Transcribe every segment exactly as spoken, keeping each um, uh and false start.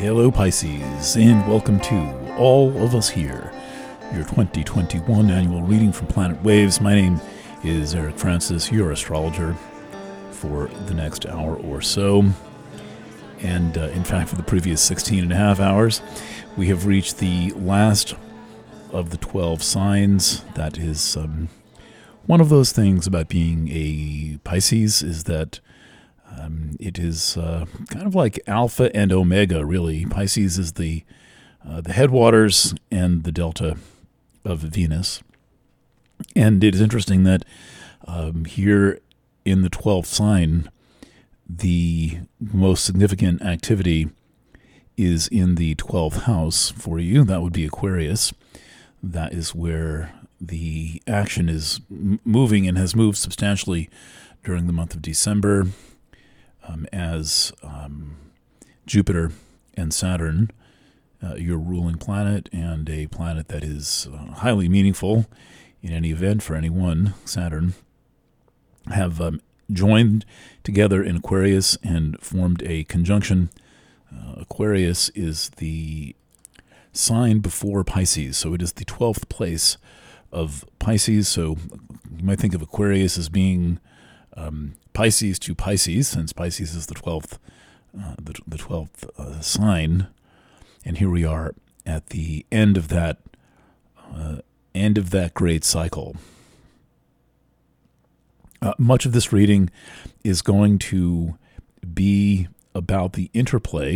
Hello Pisces, and welcome to All of Us Here, your twenty twenty-one annual reading from Planet Waves. My name is Eric Francis, your astrologer for the next hour or so. And uh, in fact, for the previous sixteen and a half hours, we have reached the last of the twelve signs. That is um, one of those things about being a Pisces, is that Um, it is uh, kind of like Alpha and Omega, really. Pisces is the uh, the headwaters and the delta of Venus. And it is interesting that um, here in the twelfth sign, the most significant activity is in the twelfth house for you. That would be Aquarius. That is where the action is m- moving and has moved substantially during the month of December. Um, as um, Jupiter and Saturn, uh, your ruling planet, and a planet that is uh, highly meaningful in any event for anyone, Saturn, have um, joined together in Aquarius and formed a conjunction. Uh, Aquarius is the sign before Pisces, so it is the twelfth place of Pisces. So you might think of Aquarius as being Um, Pisces to Pisces, since Pisces is the twelfth, uh, the, the twelfth uh, sign, and here we are at the end of that uh, end of that great cycle. Uh, much of this reading is going to be about the interplay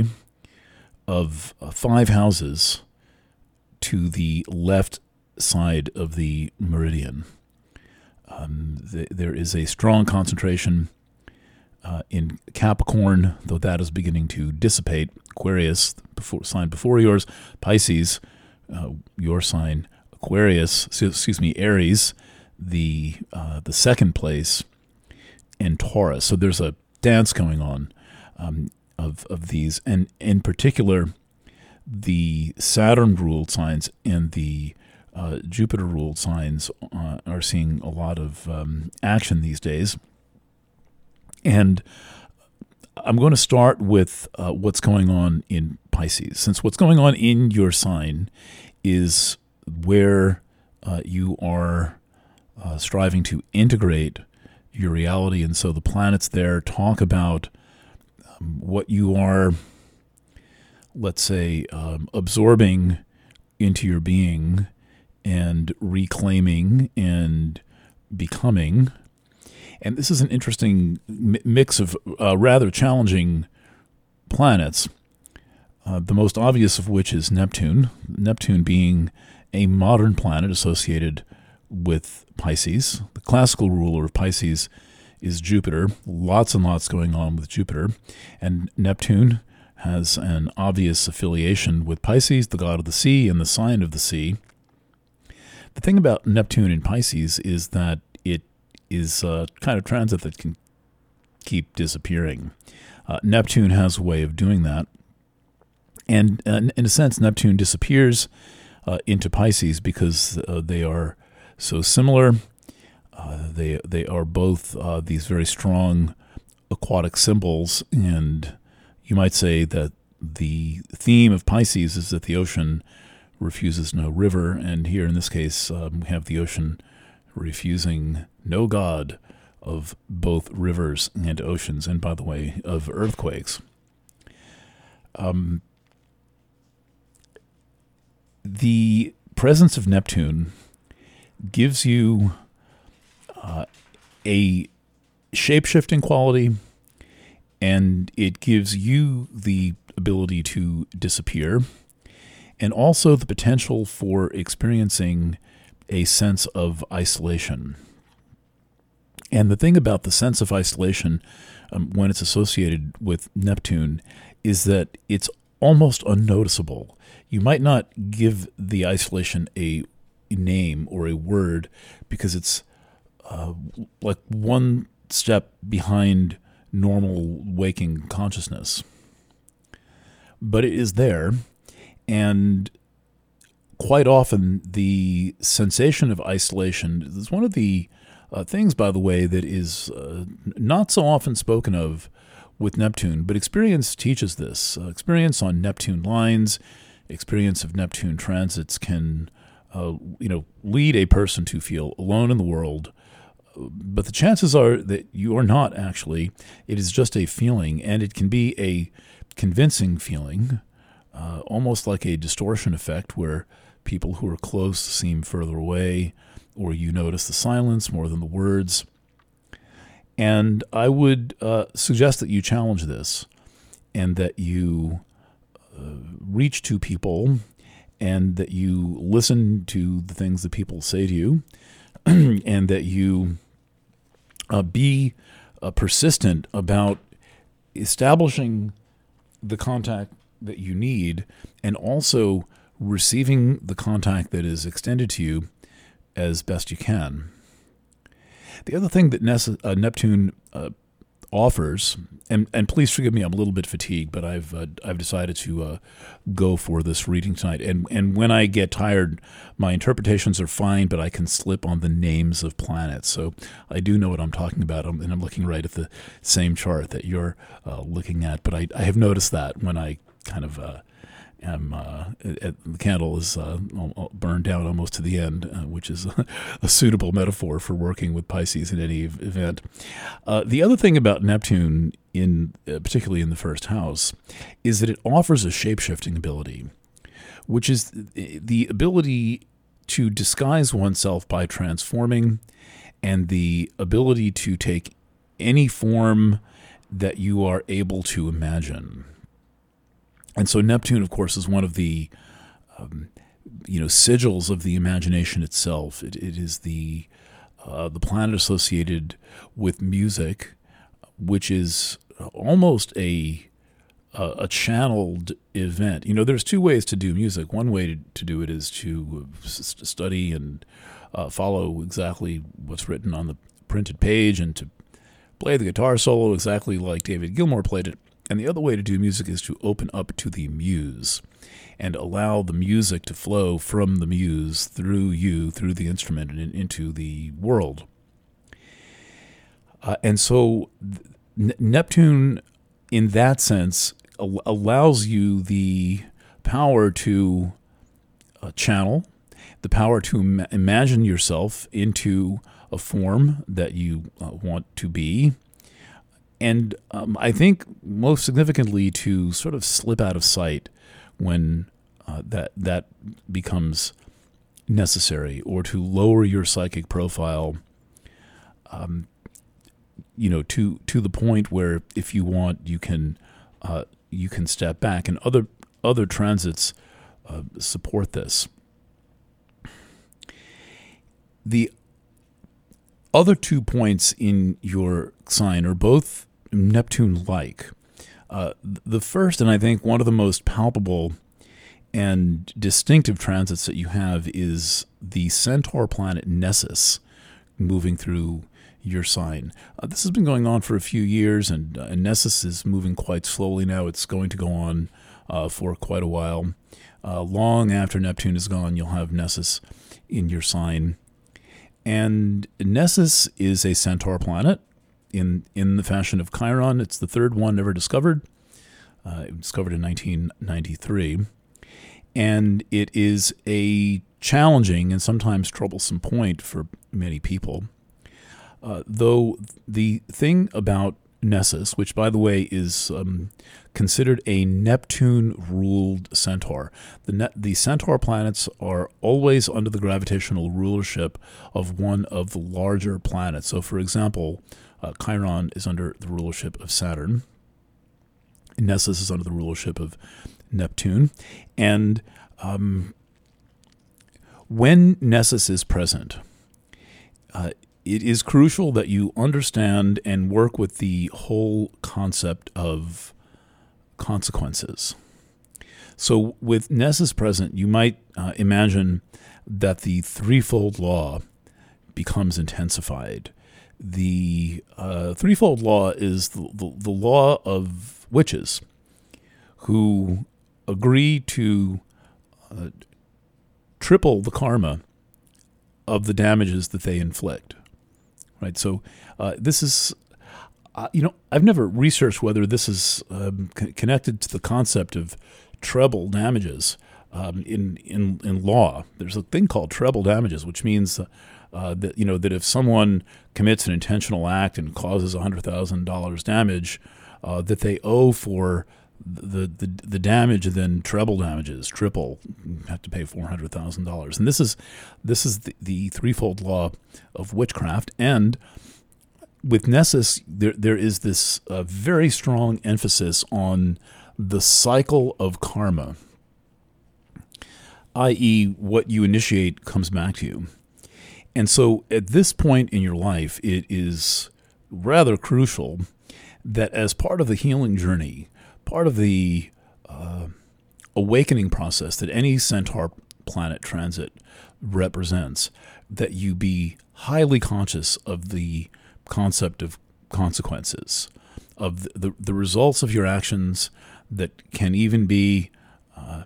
of uh, five houses to the left side of the meridian. Um, th- there is a strong concentration uh, in Capricorn, though that is beginning to dissipate. Aquarius, before, sign before yours, Pisces, uh, your sign, Aquarius, so, excuse me, Aries, the uh, the second place, and Taurus. So there's a dance going on um, of of these, and in particular, the Saturn-ruled signs and the Uh, Jupiter-ruled signs uh, are seeing a lot of um, action these days. And I'm going to start with uh, what's going on in Pisces, since what's going on in your sign is where uh, you are uh, striving to integrate your reality. And so the planets there talk about um, what you are, let's say, um, absorbing into your being and reclaiming and becoming. And this is an interesting mi- mix of uh, rather challenging planets, uh, the most obvious of which is Neptune, Neptune being a modern planet associated with Pisces. The classical ruler of Pisces is Jupiter. Lots and lots going on with Jupiter. And Neptune has an obvious affiliation with Pisces, the god of the sea and the sign of the sea. The thing about Neptune in Pisces is that it is a kind of transit that can keep disappearing. Uh, Neptune has a way of doing that. And uh, in a sense, Neptune disappears uh, into Pisces because uh, they are so similar. Uh, they they are both uh, these very strong aquatic symbols. And you might say that the theme of Pisces is that the ocean refuses no river, and here in this case um, we have the ocean refusing no god of both rivers and oceans, and by the way, of earthquakes. Um, the presence of Neptune gives you uh, a shape-shifting quality, and it gives you the ability to disappear, and also the potential for experiencing a sense of isolation. And the thing about the sense of isolation um, when it's associated with Neptune is that it's almost unnoticeable. You might not give the isolation a name or a word because it's uh, like one step behind normal waking consciousness. But it is there. And quite often, the sensation of isolation is one of the uh, things, by the way, that is uh, not so often spoken of with Neptune, but experience teaches this. Uh, experience on Neptune lines, experience of Neptune transits can, uh, you know, lead a person to feel alone in the world. But the chances are that you are not actually. It is just a feeling, and it can be a convincing feeling, uh, almost like a distortion effect where people who are close seem further away, or you notice the silence more than the words. And I would uh, suggest that you challenge this and that you uh, reach to people and that you listen to the things that people say to you and that you uh, be uh, persistent about establishing the contact that you need and also receiving the contact that is extended to you as best you can. The other thing that Ness, uh, Neptune uh, offers, and, and please forgive me, I'm a little bit fatigued, but I've uh, I've decided to uh, go for this reading tonight. And and when I get tired, my interpretations are fine, but I can slip on the names of planets. So I do know what I'm talking about, and I'm looking right at the same chart that you're uh, looking at. But I, I have noticed that when I kind of uh, am, uh, it, the candle is uh, burned down almost to the end, uh, which is a, a suitable metaphor for working with Pisces in any event. Uh, the other thing about Neptune, in uh, particularly in the first house, is that it offers a shape-shifting ability, which is the ability to disguise oneself by transforming and the ability to take any form that you are able to imagine. And so Neptune, of course, is one of the, um, you know, sigils of the imagination itself. It, it is the uh, the planet associated with music, which is almost a a, a channeled event. You know, there's two ways to do music. One way to, to do it is to s- study and uh, follow exactly what's written on the printed page and to play the guitar solo exactly like David Gilmour played it. And the other way to do music is to open up to the muse and allow the music to flow from the muse through you, through the instrument, and into the world. Uh, and so N- Neptune, in that sense, al- allows you the power to uh, channel, the power to Im- imagine yourself into a form that you uh, want to be, and um, I think most significantly to sort of slip out of sight when uh, that that becomes necessary, or to lower your psychic profile, um, you know, to to the point where if you want, you can uh, you can step back, and other other transits uh, support this. The other two points in your sign are both Neptune-like. Uh, the first, and I think one of the most palpable and distinctive transits that you have, is the Centaur planet Nessus moving through your sign. Uh, this has been going on for a few years, and, uh, and Nessus is moving quite slowly now. It's going to go on uh, for quite a while. Uh, long after Neptune is gone, you'll have Nessus in your sign. And Nessus is a Centaur planet in in the fashion of Chiron. It's the third one ever discovered. Uh, it was discovered in nineteen ninety-three. And it is a challenging and sometimes troublesome point for many people. Uh, though the thing about Nessus, which, by the way, is um, considered a Neptune-ruled centaur. The, ne- the centaur planets are always under the gravitational rulership of one of the larger planets. So, for example, uh, Chiron is under the rulership of Saturn. Nessus is under the rulership of Neptune. And um, when Nessus is present, uh, it is crucial that you understand and work with the whole concept of consequences. So with Nessus present, you might uh, imagine that the threefold law becomes intensified. The uh, threefold law is the, the, the law of witches who agree to uh, triple the karma of the damages that they inflict. Right, so uh, this is, Uh, you know, I've never researched whether this is um, c- connected to the concept of treble damages um, in in in law. There's a thing called treble damages, which means uh, uh, that you know that if someone commits an intentional act and causes a hundred thousand dollars damage, uh, that they owe for the the the damage and then treble damages, triple, you have to pay four hundred thousand dollars. And this is this is the, the threefold law of witchcraft. And with Nessus, there there is this uh, very strong emphasis on the cycle of karma, that is, what you initiate comes back to you. And so at this point in your life, it is rather crucial that as part of the healing journey, part of the uh, awakening process that any centaur planet transit represents, that you be highly conscious of the concept of consequences, of the, the, the results of your actions that can even be uh,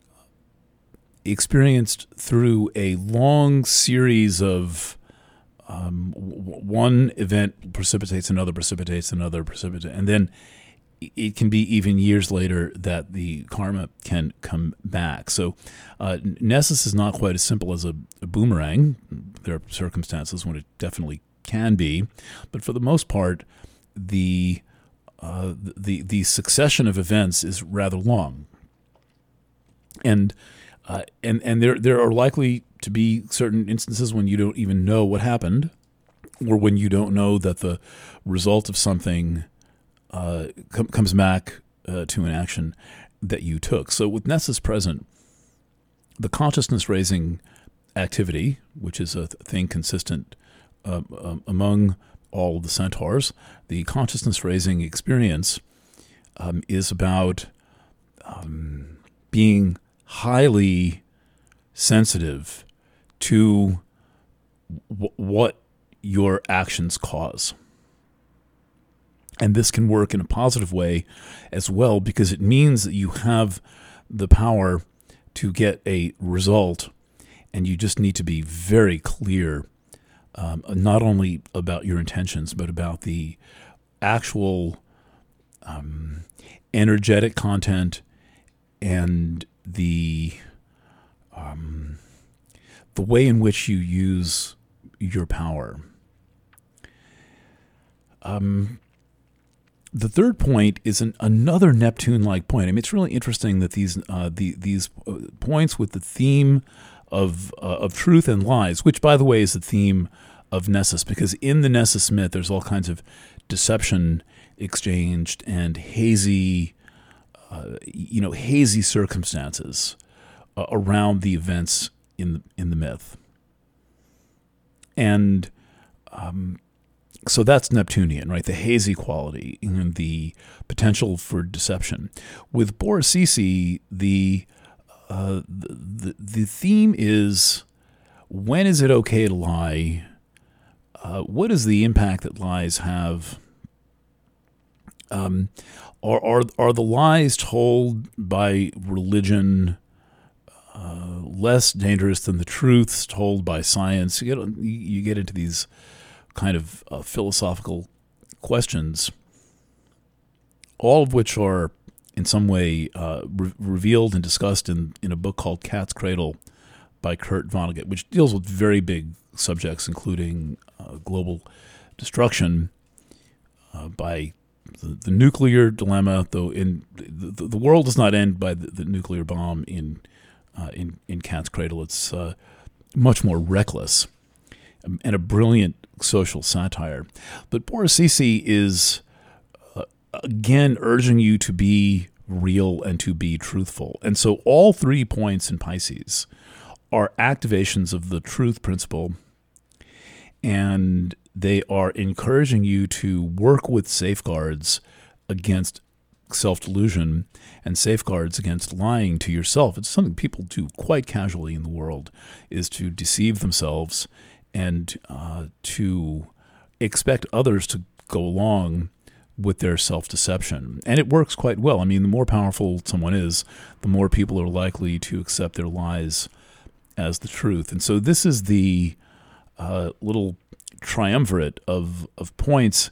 experienced through a long series of um, w- one event precipitates another, precipitates another, precipitates, and then it can be even years later that the karma can come back. So uh, Nessus is not quite as simple as a, a boomerang. There are circumstances when it definitely can be, but for the most part, the uh, the the succession of events is rather long, and uh, and and there there are likely to be certain instances when you don't even know what happened, or when you don't know that the result of something uh, com- comes back uh, to an action that you took. So with Nessus present, the consciousness raising activity, which is a th- thing consistent Uh, um, among all of the centaurs, the consciousness-raising experience um, is about um, being highly sensitive to w- what your actions cause. And this can work in a positive way as well, because it means that you have the power to get a result, and you just need to be very clear Um, not only about your intentions, but about the actual um, energetic content and the um, the way in which you use your power. Um, the third point is an, another Neptune-like point. I mean, it's really interesting that these uh, the, these points with the theme of uh, of truth and lies, which, by the way, is the theme of Nessus, because in the Nessus myth, there's all kinds of deception exchanged and hazy, uh, you know, hazy circumstances uh, around the events in the, in the myth, and um, so that's Neptunian, right? The hazy quality and the potential for deception. With Borasisi, the uh, the, the the theme is, when is it okay to lie? Uh, what is the impact that lies have? Um, are, are are the lies told by religion uh, less dangerous than the truths told by science? You get you get into these kind of uh, philosophical questions, all of which are in some way uh, re- revealed and discussed in, in a book called Cat's Cradle by Kurt Vonnegut, which deals with very big subjects, including uh, global destruction uh, by the, the nuclear dilemma. Though in the, the world does not end by the, the nuclear bomb in uh, in in Cat's Cradle. It's uh, much more reckless and a brilliant social satire. But Borasisi is uh, again urging you to be real and to be truthful. And so all three points in Pisces are activations of the truth principle, and they are encouraging you to work with safeguards against self-delusion and safeguards against lying to yourself. It's something people do quite casually in the world, is to deceive themselves and uh, to expect others to go along with their self-deception. And it works quite well. I mean, the more powerful someone is, the more people are likely to accept their lies as the truth. And so this is the uh, little triumvirate of, of points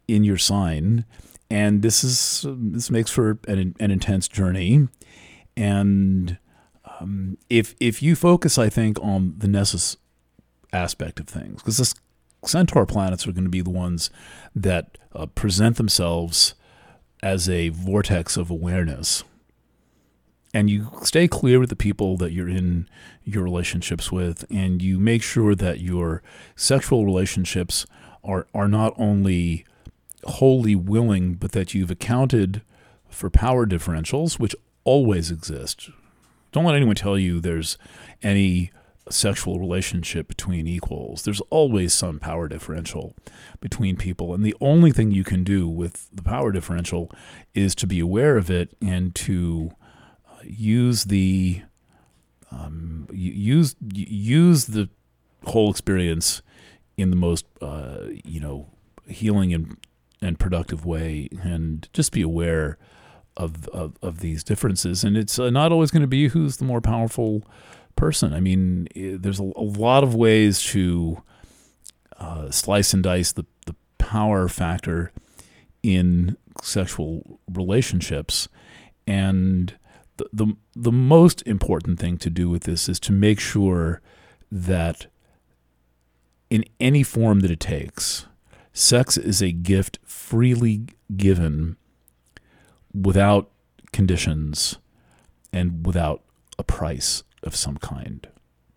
in your sign, and this is this makes for an, an intense journey. And um, if if you focus, I think, on the Nessus aspect of things, because the Centaur planets are going to be the ones that uh, present themselves as a vortex of awareness. And you stay clear with the people that you're in your relationships with, and you make sure that your sexual relationships are, are not only wholly willing, but that you've accounted for power differentials, which always exist. Don't let anyone tell you there's any sexual relationship between equals. There's always some power differential between people. And the only thing you can do with the power differential is to be aware of it and to use the um, use use the whole experience in the most uh, you know healing and and productive way, and just be aware of of, of these differences. And it's uh, not always going to be who's the more powerful person. I mean, there's a, a lot of ways to uh, slice and dice the the power factor in sexual relationships, and The, the the most important thing to do with this is to make sure that in any form that it takes, sex is a gift freely given without conditions and without a price of some kind.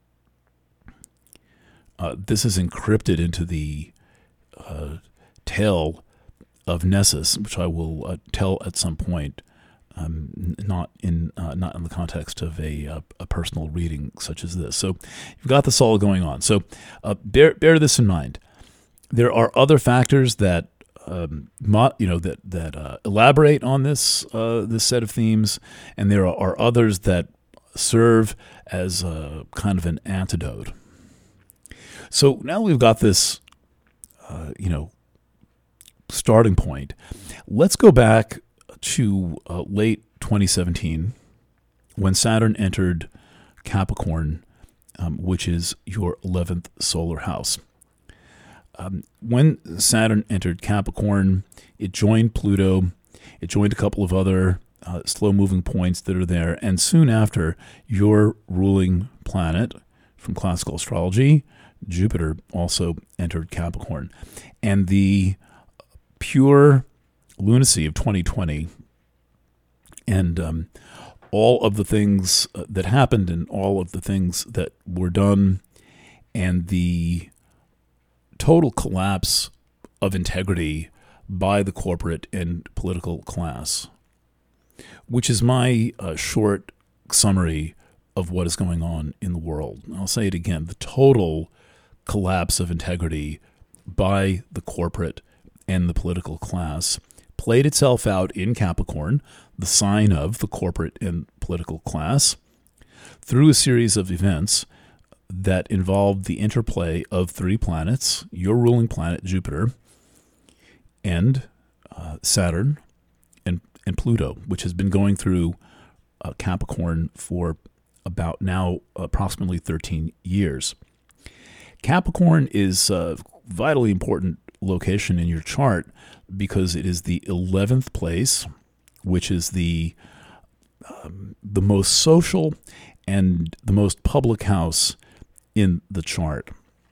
Uh, this is encrypted into the uh, tale of Nessus, which I will uh, tell at some point. Um, not in uh, not in the context of a uh, a personal reading such as this. So you've got this all going on. So uh, bear bear this in mind. There are other factors that um, mo- you know that that uh, elaborate on this uh, this set of themes, and there are others that serve as a kind of an antidote. So now we've got this uh, you know starting point. Let's go back to uh, late twenty seventeen, when Saturn entered Capricorn, um, which is your eleventh solar house. Um, when Saturn entered Capricorn, it joined Pluto, it joined a couple of other uh, slow-moving points that are there, and soon after, your ruling planet from classical astrology, Jupiter, also entered Capricorn. And the pure lunacy of twenty twenty and um, all of the things uh, that happened and all of the things that were done and the total collapse of integrity by the corporate and political class, which is my uh, short summary of what is going on in the world. I'll say it again, the total collapse of integrity by the corporate and the political class played itself out in Capricorn, the sign of the corporate and political class, through a series of events that involved the interplay of three planets, your ruling planet, Jupiter, and uh, Saturn, and, and Pluto, which has been going through uh, Capricorn for about now approximately thirteen years. Capricorn is a vitally important location in your chart because it is the eleventh place, which is the um, the most social and the most public house in the chart.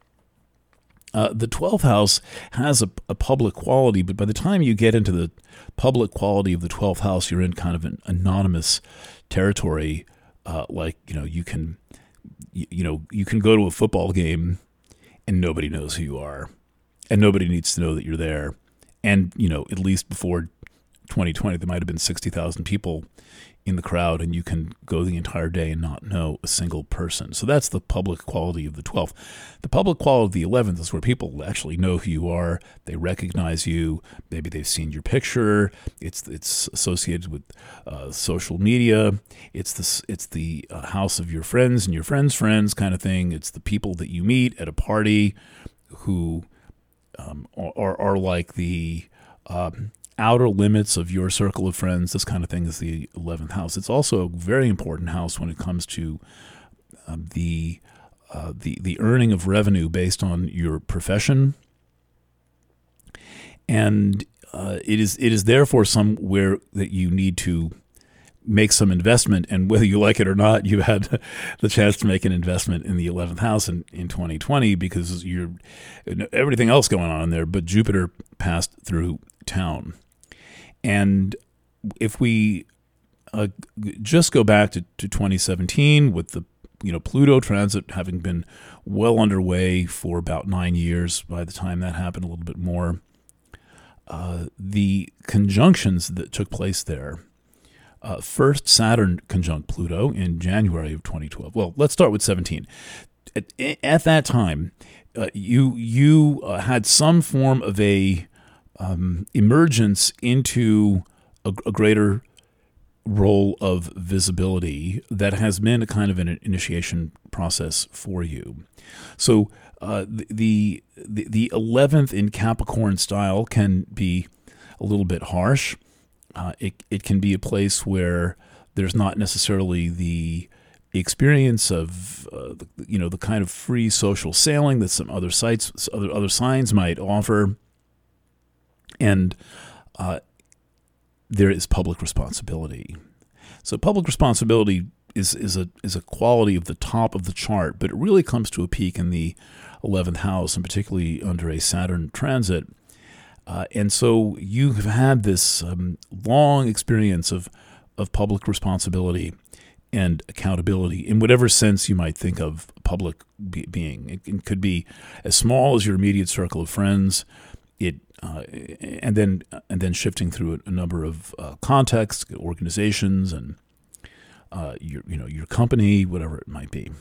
Uh, the twelfth house has a, a public quality, but by the time you get into the public quality of the twelfth house, you're in kind of an anonymous territory. Uh, like, you know, you can, you, you know, you can go to a football game and nobody knows who you are. And nobody needs to know that you're there. And, you know, at least before twenty twenty, there might have been sixty thousand people in the crowd, and you can go the entire day and not know a single person. So that's the public quality of the twelfth. The public quality of the eleventh is where people actually know who you are. They recognize you. Maybe they've seen your picture. It's it's associated with uh, social media. It's the, it's the uh, house of your friends and your friends' friends kind of thing. It's the people that you meet at a party who um, are, are like the um, outer limits of your circle of friends. This kind of thing is the eleventh house. It's also a very important house when it comes to uh, the uh, the the earning of revenue based on your profession, And uh, it is it is therefore somewhere that you need to make some investment, and whether you like it or not, you had the chance to make an investment in the eleventh house in, in twenty twenty because you're everything else going on in there, but Jupiter passed through town. And if we uh, just go back to, to twenty seventeen with the you know Pluto transit having been well underway for about nine years by the time that happened, a little bit more, uh, the conjunctions that took place there. Uh, first, Saturn conjunct Pluto in January of twenty twelve. Well, let's start with seventeen. At, at that time, uh, you you uh, had some form of a um, emergence into a, a greater role of visibility that has been a kind of an initiation process for you. So uh, the, the the eleventh in Capricorn style can be a little bit harsh. Uh, it it can be a place where there's not necessarily the experience of uh, the, you know the kind of free social sailing that some other sites other other signs might offer, and uh, there is public responsibility. So public responsibility is is a is a quality of the top of the chart, but it really comes to a peak in the eleventh house, and particularly under a Saturn transit. Uh, and so you have had this um, long experience of of public responsibility and accountability in whatever sense you might think of public be- being. It, it could be as small as your immediate circle of friends, it uh, and then and then shifting through a, a number of uh, contexts, organizations, and uh, your you know your company, whatever it might be.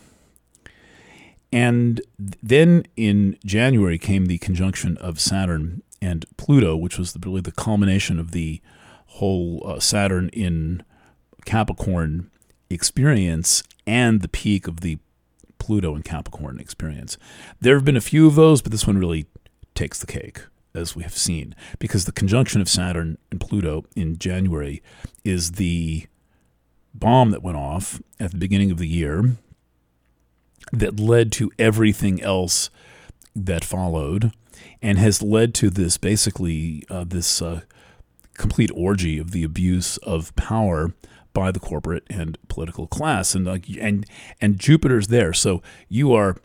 And then in January came the conjunction of Saturn and Pluto, which was the, really the culmination of the whole uh, Saturn in Capricorn experience and the peak of the Pluto in Capricorn experience. There have been a few of those, but this one really takes the cake, as we have seen, because the conjunction of Saturn and Pluto in January is the bomb that went off at the beginning of the year that led to everything else that followed, and has led to this basically uh, this uh, complete orgy of the abuse of power by the corporate and political class, and uh, and and Jupiter's there, so you are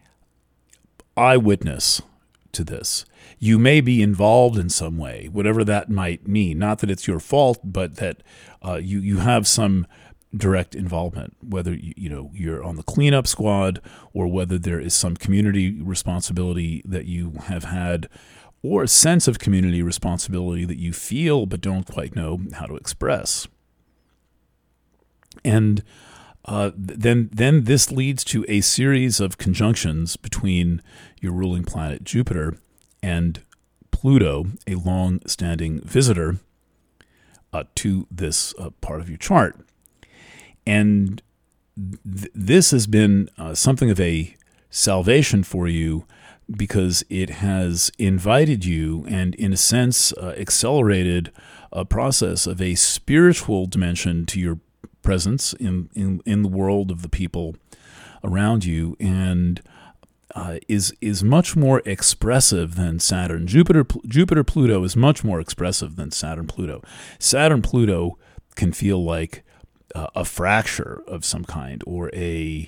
eyewitness to this. You may be involved in some way, whatever that might mean. Not that it's your fault, but that uh, you you have some direct involvement, whether you, you know you're on the cleanup squad or whether there is some community responsibility that you have had, or a sense of community responsibility that you feel but don't quite know how to express. And uh, then then this leads to a series of conjunctions between your ruling planet Jupiter and Pluto, a long-standing visitor uh, to this uh, part of your chart. And th- this has been uh, something of a salvation for you, because it has invited you and, in a sense, uh, accelerated a process of a spiritual dimension to your presence in, in, in the world of the people around you, and uh, is is much more expressive than Saturn. Jupiter Jupiter Pluto is much more expressive than Saturn Pluto. Saturn Pluto can feel like Uh, a fracture of some kind, or a,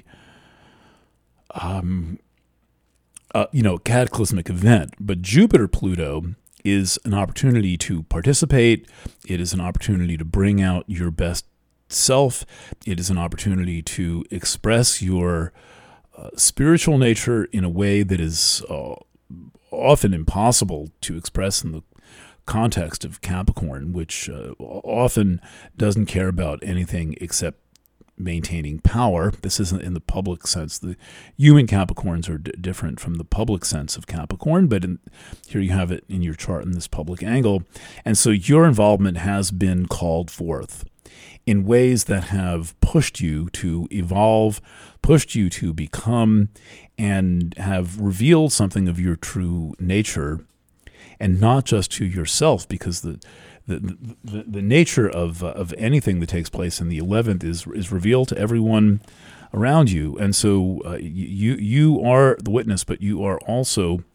um, uh, you know, cataclysmic event. But Jupiter Pluto is an opportunity to participate. It is an opportunity to bring out your best self. It is an opportunity to express your uh, spiritual nature in a way that is uh, often impossible to express in the context of Capricorn, which uh, often doesn't care about anything except maintaining power. This isn't in the public sense. The human Capricorns are d- different from the public sense of Capricorn, but in, here you have it in your chart in this public angle. And so your involvement has been called forth in ways that have pushed you to evolve, pushed you to become, and have revealed something of your true nature, and not just to yourself, because the the the, the nature of uh, of anything that takes place in the eleventh is is revealed to everyone around you, and so uh, you you are the witness, but you are also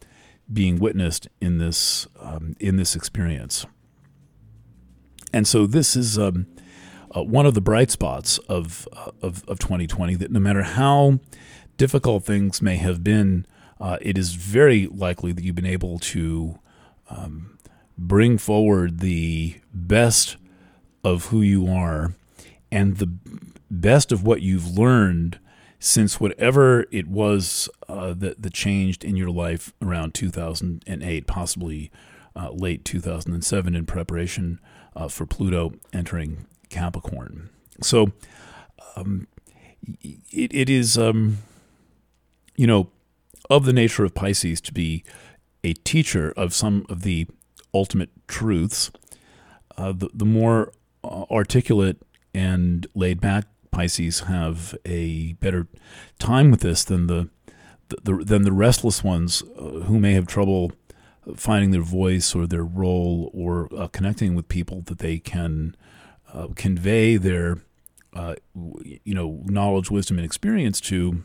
being witnessed in this um, in this experience. And so this is um, uh, one of the bright spots of, uh, of of twenty twenty, that no matter how difficult things may have been, uh, it is very likely that you've been able to um, bring forward the best of who you are and the best of what you've learned since whatever it was uh, that, that changed in your life around two thousand eight, possibly uh, late two thousand seven, in preparation uh, for Pluto entering Capricorn. So um, it, it is, um, you know, of the nature of Pisces to be a teacher of some of the ultimate truths. Uh, the, the more uh, articulate and laid back Pisces have a better time with this than the, the, the than the restless ones uh, who may have trouble finding their voice or their role, or uh, connecting with people that they can uh, convey their uh, you know knowledge, wisdom, and experience to.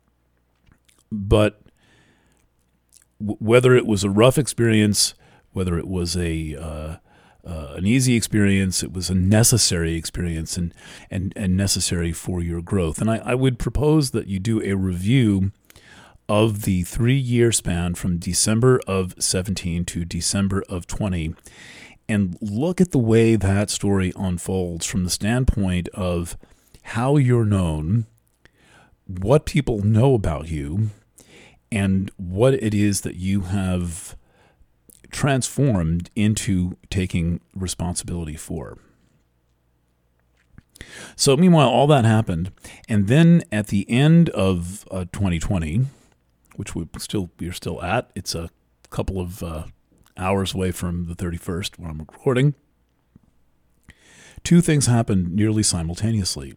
But w- whether it was a rough experience, whether it was a uh, Uh, an easy experience, it was a necessary experience and and, and necessary for your growth. And I, I would propose that you do a review of the three-year span from December of seventeen to December of twenty, and look at the way that story unfolds from the standpoint of how you're known, what people know about you, and what it is that you have transformed into taking responsibility for. So meanwhile, all that happened, and then at the end of uh, twenty twenty, which we still we're still at, it's a couple of uh, hours away from the thirty-first when I'm recording. Two things happened nearly simultaneously.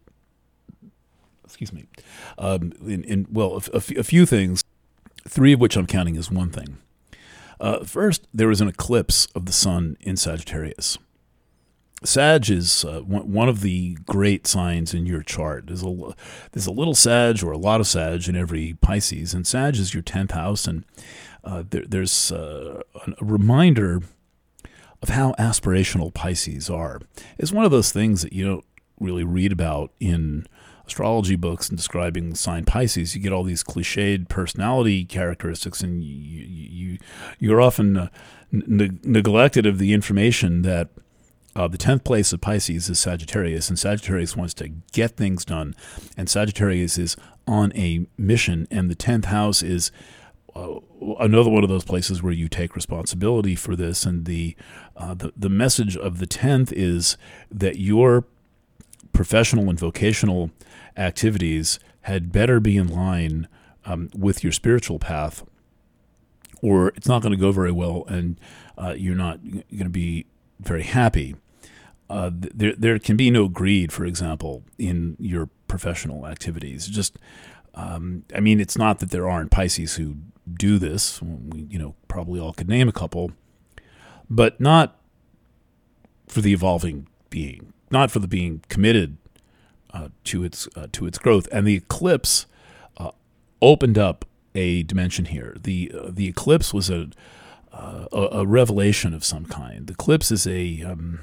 Excuse me. Um, in, in well, a, a, a few things, three of which I'm counting as one thing. Uh, first, there was an eclipse of the sun in Sagittarius. Sag is uh, one, one of the great signs in your chart. There's a, there's a little Sag or a lot of Sag in every Pisces, and Sag is your tenth house, and uh, there, there's uh, a reminder of how aspirational Pisces are. It's one of those things that you don't really read about in astrology books and describing the sign Pisces. You get all these cliched personality characteristics, and you, you, you're often uh, ne- neglected of the information that uh, the tenth place of Pisces is Sagittarius, and Sagittarius wants to get things done, and Sagittarius is on a mission, and the tenth house is uh, another one of those places where you take responsibility for this, and the, uh, the, the message of the tenth is that your professional and vocational activities had better be in line um, with your spiritual path, or it's not going to go very well, and uh, you're not going to be very happy. Uh, there, there can be no greed, for example, in your professional activities. Just, um, I mean, it's not that there aren't Pisces who do this. We, you know, probably all could name a couple, but not for the evolving being, not for the being committed Uh, to its uh, to its growth. And the eclipse uh, opened up a dimension here. The uh, the eclipse was a, uh, a a revelation of some kind. The eclipse is a um,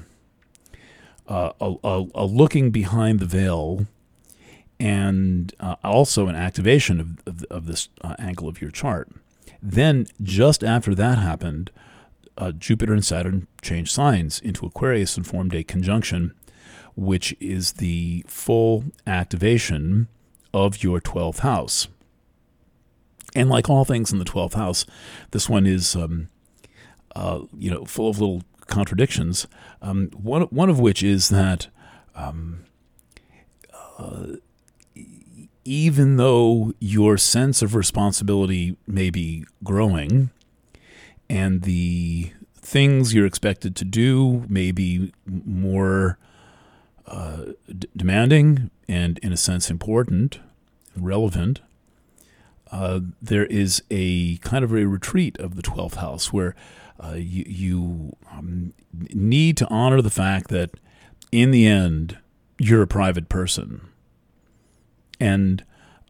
uh, a, a, a looking behind the veil, and uh, also an activation of of, of this uh, angle of your chart. Then, just after that happened, uh, Jupiter and Saturn changed signs into Aquarius and formed a conjunction, which is the full activation of your twelfth house. And like all things in the twelfth house, this one is, um, uh, you know, full of little contradictions. Um, one one of which is that um, uh, even though your sense of responsibility may be growing, and the things you're expected to do may be more Uh, d- demanding and, in a sense, important, relevant, uh, there is a kind of a retreat of the twelfth house where uh, you, you um, need to honor the fact that, in the end, you're a private person. And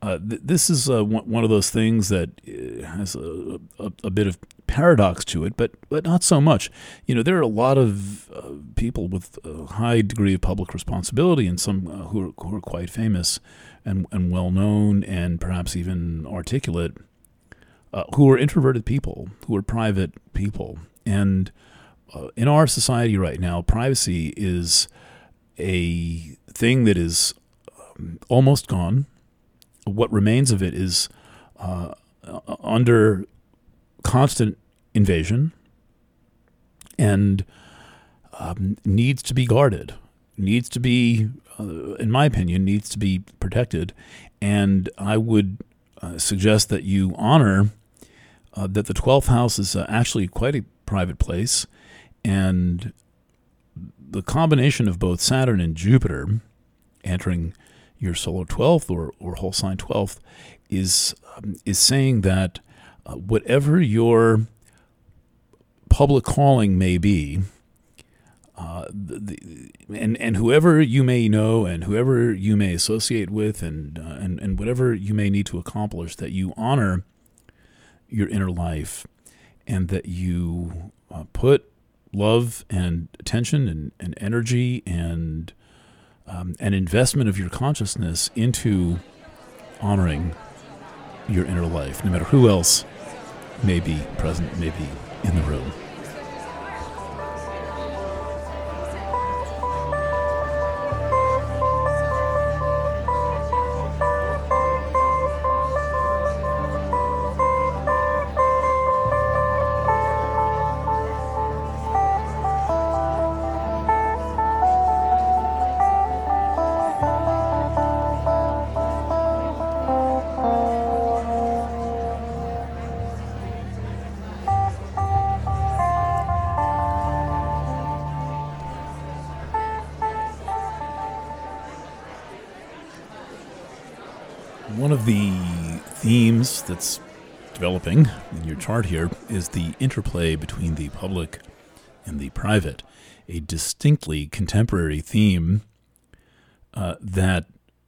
uh, th- this is uh, one one of those things that uh, has a, a, a bit of paradox to it, but but not so much. You know, there are a lot of uh, people with a high degree of public responsibility, and some uh, who are who are quite famous and and well known, and perhaps even articulate, uh, who are introverted people, who are private people, and uh, in our society right now, privacy is a thing that is um, almost gone. What remains of it is uh, under constant invasion and um, needs to be guarded, needs to be, uh, in my opinion, needs to be protected. And I would uh, suggest that you honor uh, that the twelfth house is uh, actually quite a private place, and the combination of both Saturn and Jupiter entering your solar twelfth or, or whole sign twelfth is um, is saying that uh, whatever your public calling may be, uh, the, the, and and whoever you may know and whoever you may associate with, and uh, and and whatever you may need to accomplish, that you honor your inner life, and that you uh, put love and attention and, and energy and um, an investment of your consciousness into honoring your inner life, no matter who else may be present, may be in the room. One of the themes that's developing in your chart here is the interplay between the public and the private, a distinctly contemporary theme uh, that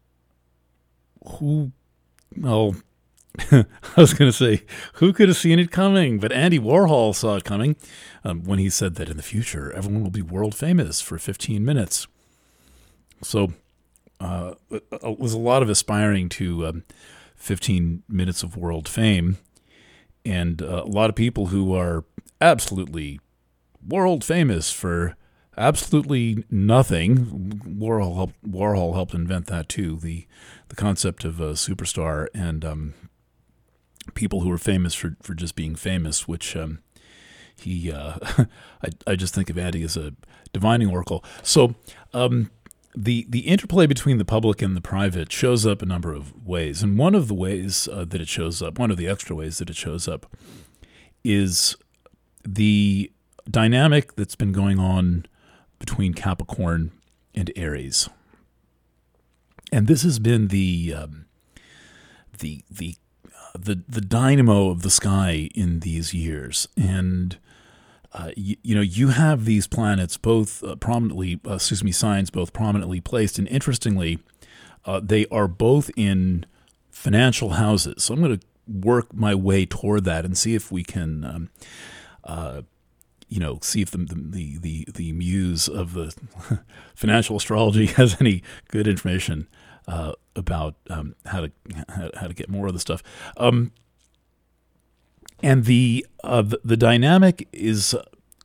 who, well, I was going to say, who could have seen it coming? But Andy Warhol saw it coming um, when he said that in the future, everyone will be world famous for fifteen minutes. So Uh, there's a lot of aspiring to um, fifteen minutes of world fame, and uh, a lot of people who are absolutely world famous for absolutely nothing. Warhol helped, Warhol helped invent that too, the the concept of a superstar, and um, people who are famous for, for just being famous, which um, he, uh, I, I just think of Andy as a divining oracle. So, um, The the interplay between the public and the private shows up a number of ways. And one of the ways uh, that it shows up, one of the extra ways that it shows up, is the dynamic that's been going on between Capricorn and Aries. And this has been the um, the the uh, the the dynamo of the sky in these years. And Uh, you, you know, you have these planets both uh, prominently, uh, excuse me, signs both prominently placed, and interestingly, uh, they are both in financial houses. So I'm going to work my way toward that and see if we can, um, uh, you know, see if the the the, the muse of the financial astrology has any good information uh, about um, how to how, how to get more of the stuff. Um, And the, uh, the the dynamic is, uh,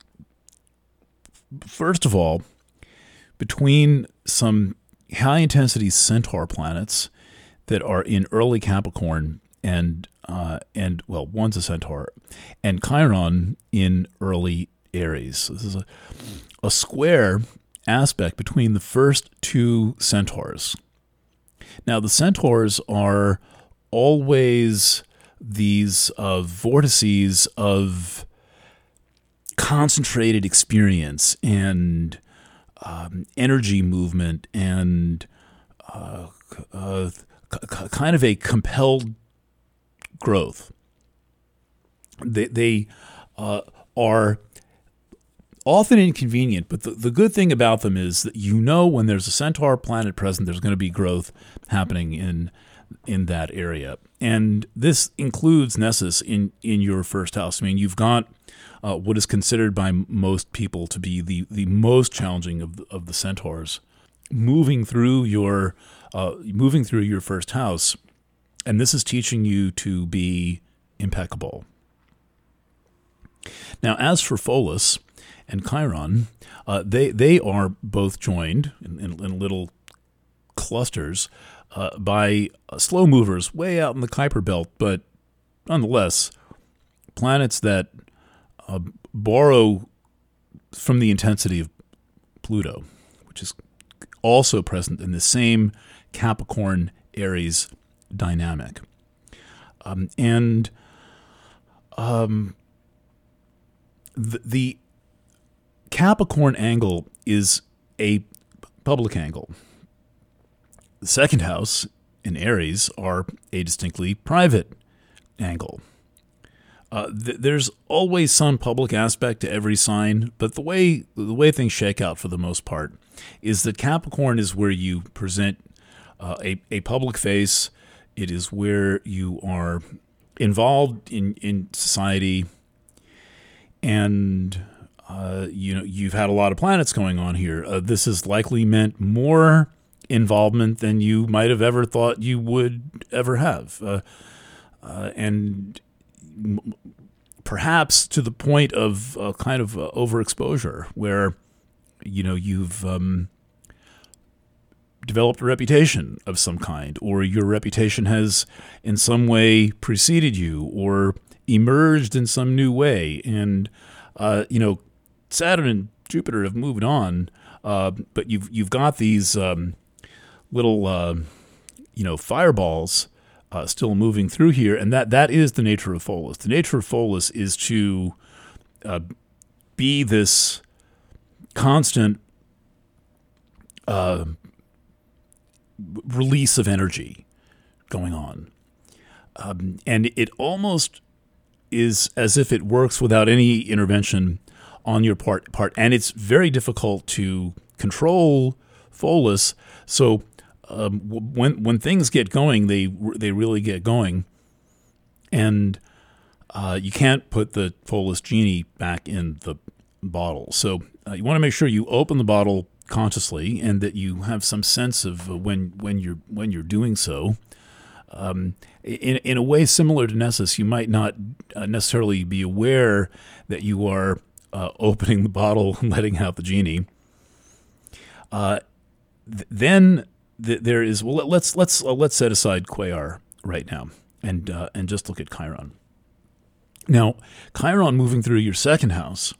first of all, between some high-intensity Centaur planets that are in early Capricorn, and, uh, and well, one's a Centaur, and Chiron in early Aries. So this is a, a square aspect between the first two Centaurs. Now, the Centaurs are always these uh, vortices of concentrated experience and um, energy movement and uh, uh, c- kind of a compelled growth. They, they uh, are often inconvenient, but the, the good thing about them is that you know when there's a Centaur planet present, there's going to be growth happening in in that area. And this includes Nessus in, in your first house. I mean, you've got uh, what is considered by most people to be the, the most challenging of the, of the centaurs moving through your uh, moving through your first house. And this is teaching you to be impeccable. Now, as for Pholus and Chiron, uh, they they are both joined in, in, in little clusters uh, by uh, slow movers way out in the Kuiper belt, but nonetheless, planets that uh, borrow from the intensity of Pluto, which is also present in the same Capricorn-Aries dynamic. Um, and um, the, the Capricorn angle is a public angle. The second house in Aries are a distinctly private angle. Uh, th- there's always some public aspect to every sign, but the way the way things shake out for the most part is that Capricorn is where you present uh, a, a public face. It is where you are involved in, in society, and uh, you know you've had a lot of planets going on here. Uh, this has likely meant more involvement than you might have ever thought you would ever have, uh, uh, and m- perhaps to the point of uh, kind of uh, overexposure, where you know you've um, developed a reputation of some kind, or your reputation has in some way preceded you, or emerged in some new way, and uh, you know Saturn and Jupiter have moved on, uh, but you've you've got these um, little, uh, you know, fireballs uh, still moving through here, and that, that is the nature of Pholus. The nature of Pholus is to uh, be this constant uh, release of energy going on, um, and it almost is as if it works without any intervention on your part. Part, and it's very difficult to control Pholus. So Um, when when things get going, they they really get going, and uh, you can't put the Pholus genie back in the bottle. So uh, you want to make sure you open the bottle consciously, and that you have some sense of uh, when when you're when you're doing so. Um, in in a way similar to Nessus, you might not uh, necessarily be aware that you are uh, opening the bottle and letting out the genie. Uh, th- then. There is well. Let's let's uh, let's set aside Quaoar right now, and uh, and just look at Chiron. Now, Chiron moving through your second house,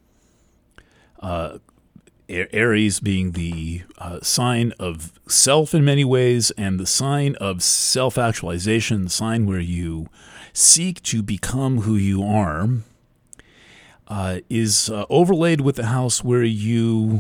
uh, Aries being the uh, sign of self in many ways, and the sign of self-actualization, the sign where you seek to become who you are, uh, is uh, overlaid with the house where you,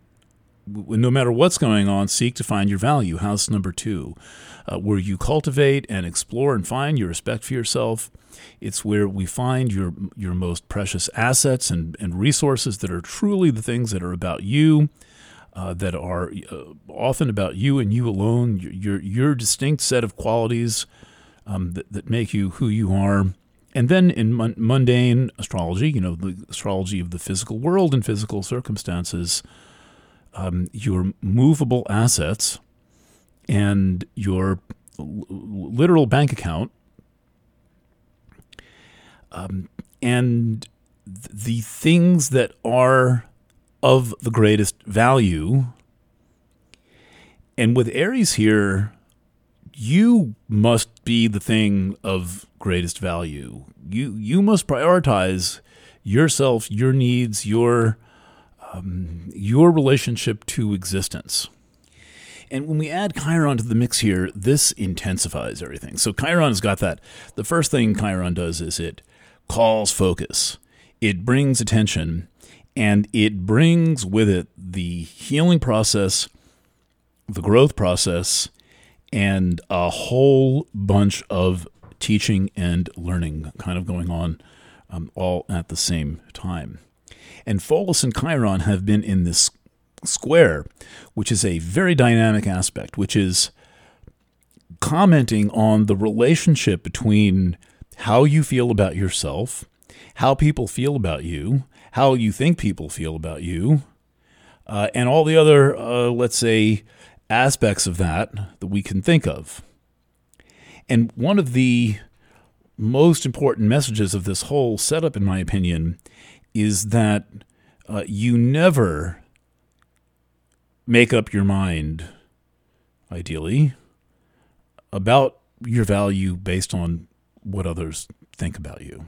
no matter what's going on, seek to find your value. House number two, uh, where you cultivate and explore and find your respect for yourself. It's where we find your your most precious assets and, and resources that are truly the things that are about you, uh, that are uh, often about you and you alone, your your, your distinct set of qualities um, that, that make you who you are. And then in mun- mundane astrology, you know, the astrology of the physical world and physical circumstances, Um, your movable assets and your l- literal bank account, um, and th- the things that are of the greatest value. And with Aries here, you must be the thing of greatest value. You you must prioritize yourself, your needs, your Um, your relationship to existence. And when we add Chiron to the mix here, this intensifies everything. So Chiron's got that. The first thing Chiron does is it calls focus. It brings attention, and it brings with it the healing process, the growth process, and a whole bunch of teaching and learning kind of going on um, all at the same time. And Pholus and Chiron have been in this square, which is a very dynamic aspect, which is commenting on the relationship between how you feel about yourself, how people feel about you, how you think people feel about you, uh, and all the other, uh, let's say, aspects of that that we can think of. And one of the most important messages of this whole setup, in my opinion, is that uh, you never make up your mind, ideally, about your value based on what others think about you.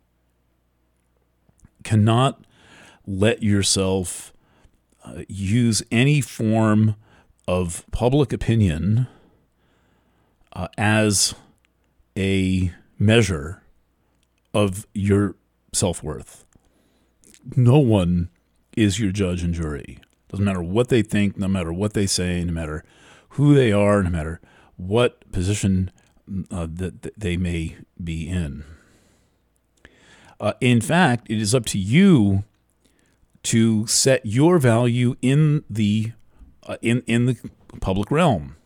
Cannot let yourself uh, use any form of public opinion uh, as a measure of your self-worth. No one is your judge and jury. Doesn't matter what they think, no matter what they say, no matter who they are, no matter what position uh, that they may be in. Uh, in fact, it is up to you to set your value in the uh, in in the public realm.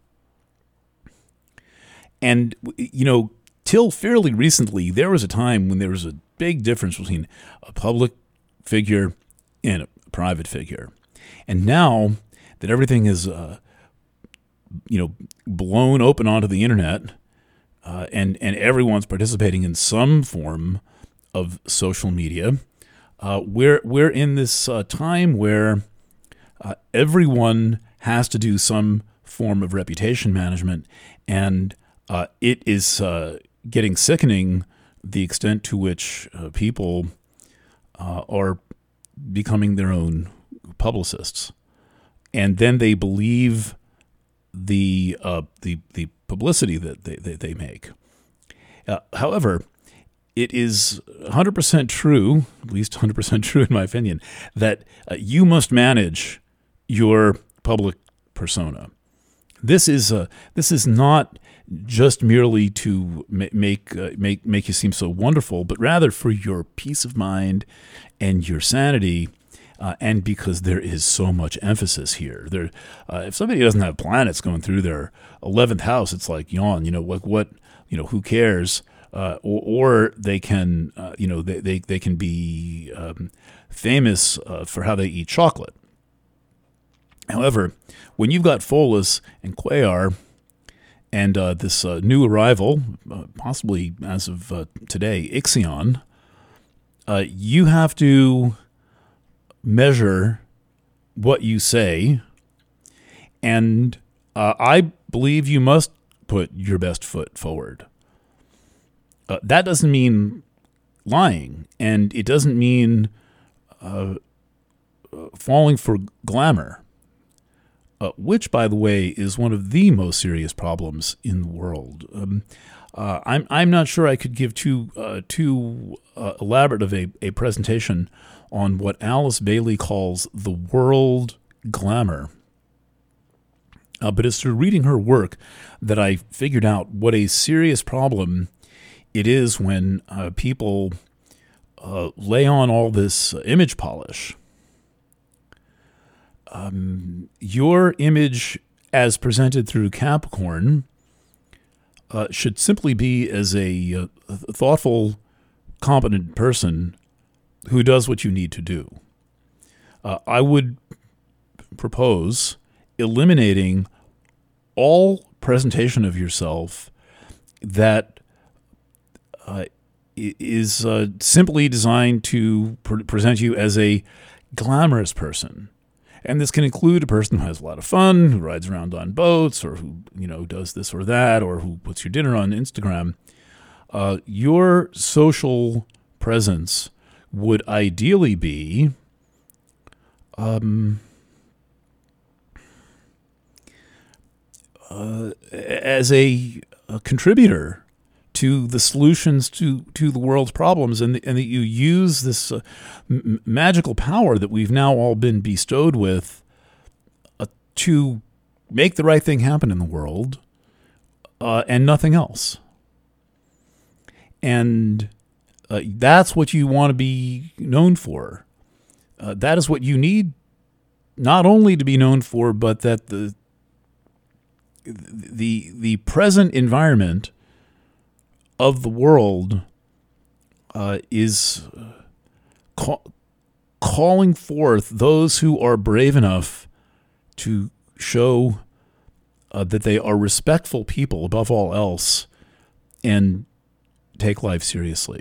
And you know, till fairly recently, there was a time when there was a big difference between a public figure and a private figure. And now that everything is, uh, you know, blown open onto the internet, uh, and and everyone's participating in some form of social media, uh, we're we're in this uh, time where uh, everyone has to do some form of reputation management, and uh, it is uh, getting sickening the extent to which uh, people uh, are becoming their own publicists, and then they believe the uh, the the publicity that they they, they make. Uh, however, it is one hundred percent true, at least one hundred percent true in my opinion, that uh, you must manage your public persona. This is uh, this is not just merely to ma- make uh, make make you seem so wonderful, but rather for your peace of mind and your sanity. Uh, and because there is so much emphasis here, there, uh, if somebody doesn't have planets going through their eleventh house, it's like yawn. You know, like what, you know, who cares? Uh, or, or they can, uh, you know, they they, they can be um, famous uh, for how they eat chocolate. However, when you've got Pholus and Quaoar and uh, this uh, new arrival, uh, possibly as of uh, today, Ixion, uh, you have to measure what you say, and uh, I believe you must put your best foot forward. Uh, that doesn't mean lying, and it doesn't mean uh, falling for glamour, uh, which, by the way, is one of the most serious problems in the world. Um, uh, I'm I'm not sure I could give too uh, too uh, elaborate of a, a presentation on what Alice Bailey calls the world glamour. Uh, but it's through reading her work that I figured out what a serious problem it is when uh, people uh, lay on all this uh, image polish. Um, your image as presented through Capricorn uh, should simply be as a, a thoughtful, competent person who does what you need to do. Uh, I would propose eliminating all presentation of yourself that uh, is uh, simply designed to pre- present you as a glamorous person. And this can include a person who has a lot of fun, who rides around on boats, or who, you know, does this or that, or who puts your dinner on Instagram. Uh, your social presence would ideally be um, uh, as a, a contributor to the solutions to, to the world's problems, and, and that you use this uh, m- magical power that we've now all been bestowed with uh, to make the right thing happen in the world, uh, and nothing else. And Uh, that's what you want to be known for. Uh, that is what you need not only to be known for, but that the the the present environment of the world uh, is ca- calling forth those who are brave enough to show uh, that they are respectful people above all else and take life seriously.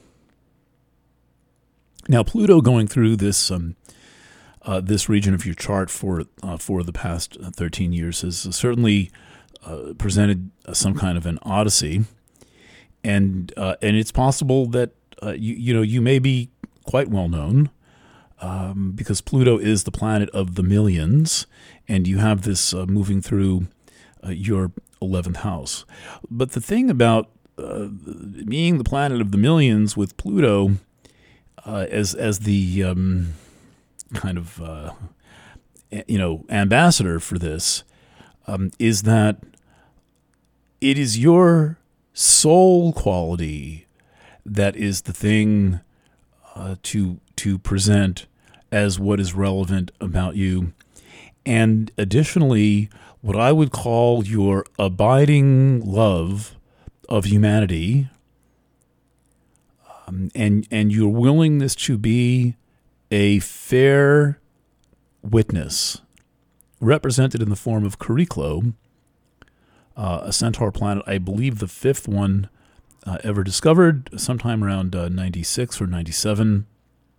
Now, Pluto going through this um, uh, this region of your chart for uh, for the past thirteen years has certainly uh, presented uh, some kind of an odyssey, and uh, and it's possible that uh, you you know you may be quite well known um, because Pluto is the planet of the millions, and you have this uh, moving through uh, your eleventh house. But the thing about uh, being the planet of the millions with Pluto uh, as as the um, kind of uh, you know ambassador for this um, is that it is your soul quality that is the thing uh, to to present as what is relevant about you, and additionally, what I would call your abiding love of humanity, um, and and your willingness to be a fair witness, represented in the form of Chariklo, uh, a centaur planet, I believe the fifth one uh, ever discovered, sometime around uh, ninety-six or ninety-seven.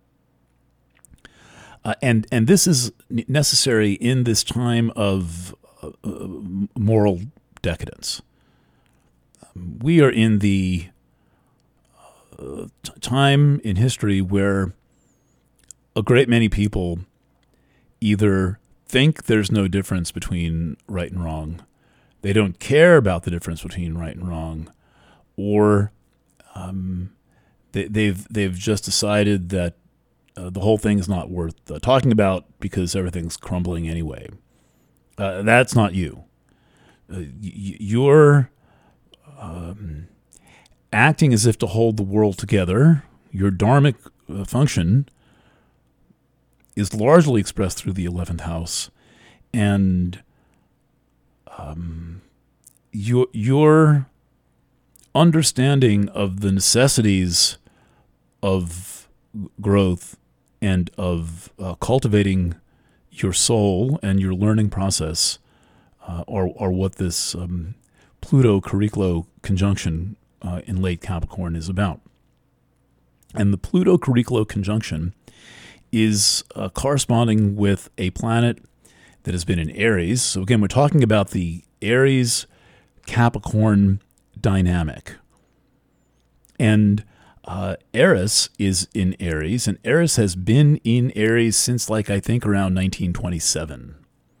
Uh, and and this is necessary in this time of uh, moral decadence. Um, we are in the uh, t- time in history where a great many people either think there's no difference between right and wrong, they don't care about the difference between right and wrong, or um, they, they've they've just decided that uh, the whole thing is not worth uh, talking about because everything's crumbling anyway. Uh, that's not you. Uh, y- you're um, acting as if to hold the world together. Your dharmic uh, function is largely expressed through the eleventh house, and um, your your understanding of the necessities of growth and of uh, cultivating your soul and your learning process uh, are, are what this um, Pluto-Chariklo conjunction uh, in late Capricorn is about. And the Pluto-Chariklo conjunction is uh, corresponding with a planet that has been in Aries. So again, we're talking about the Aries-Capricorn dynamic. And uh, Eris is in Aries, and Eris has been in Aries since, like, I think around nineteen twenty-seven.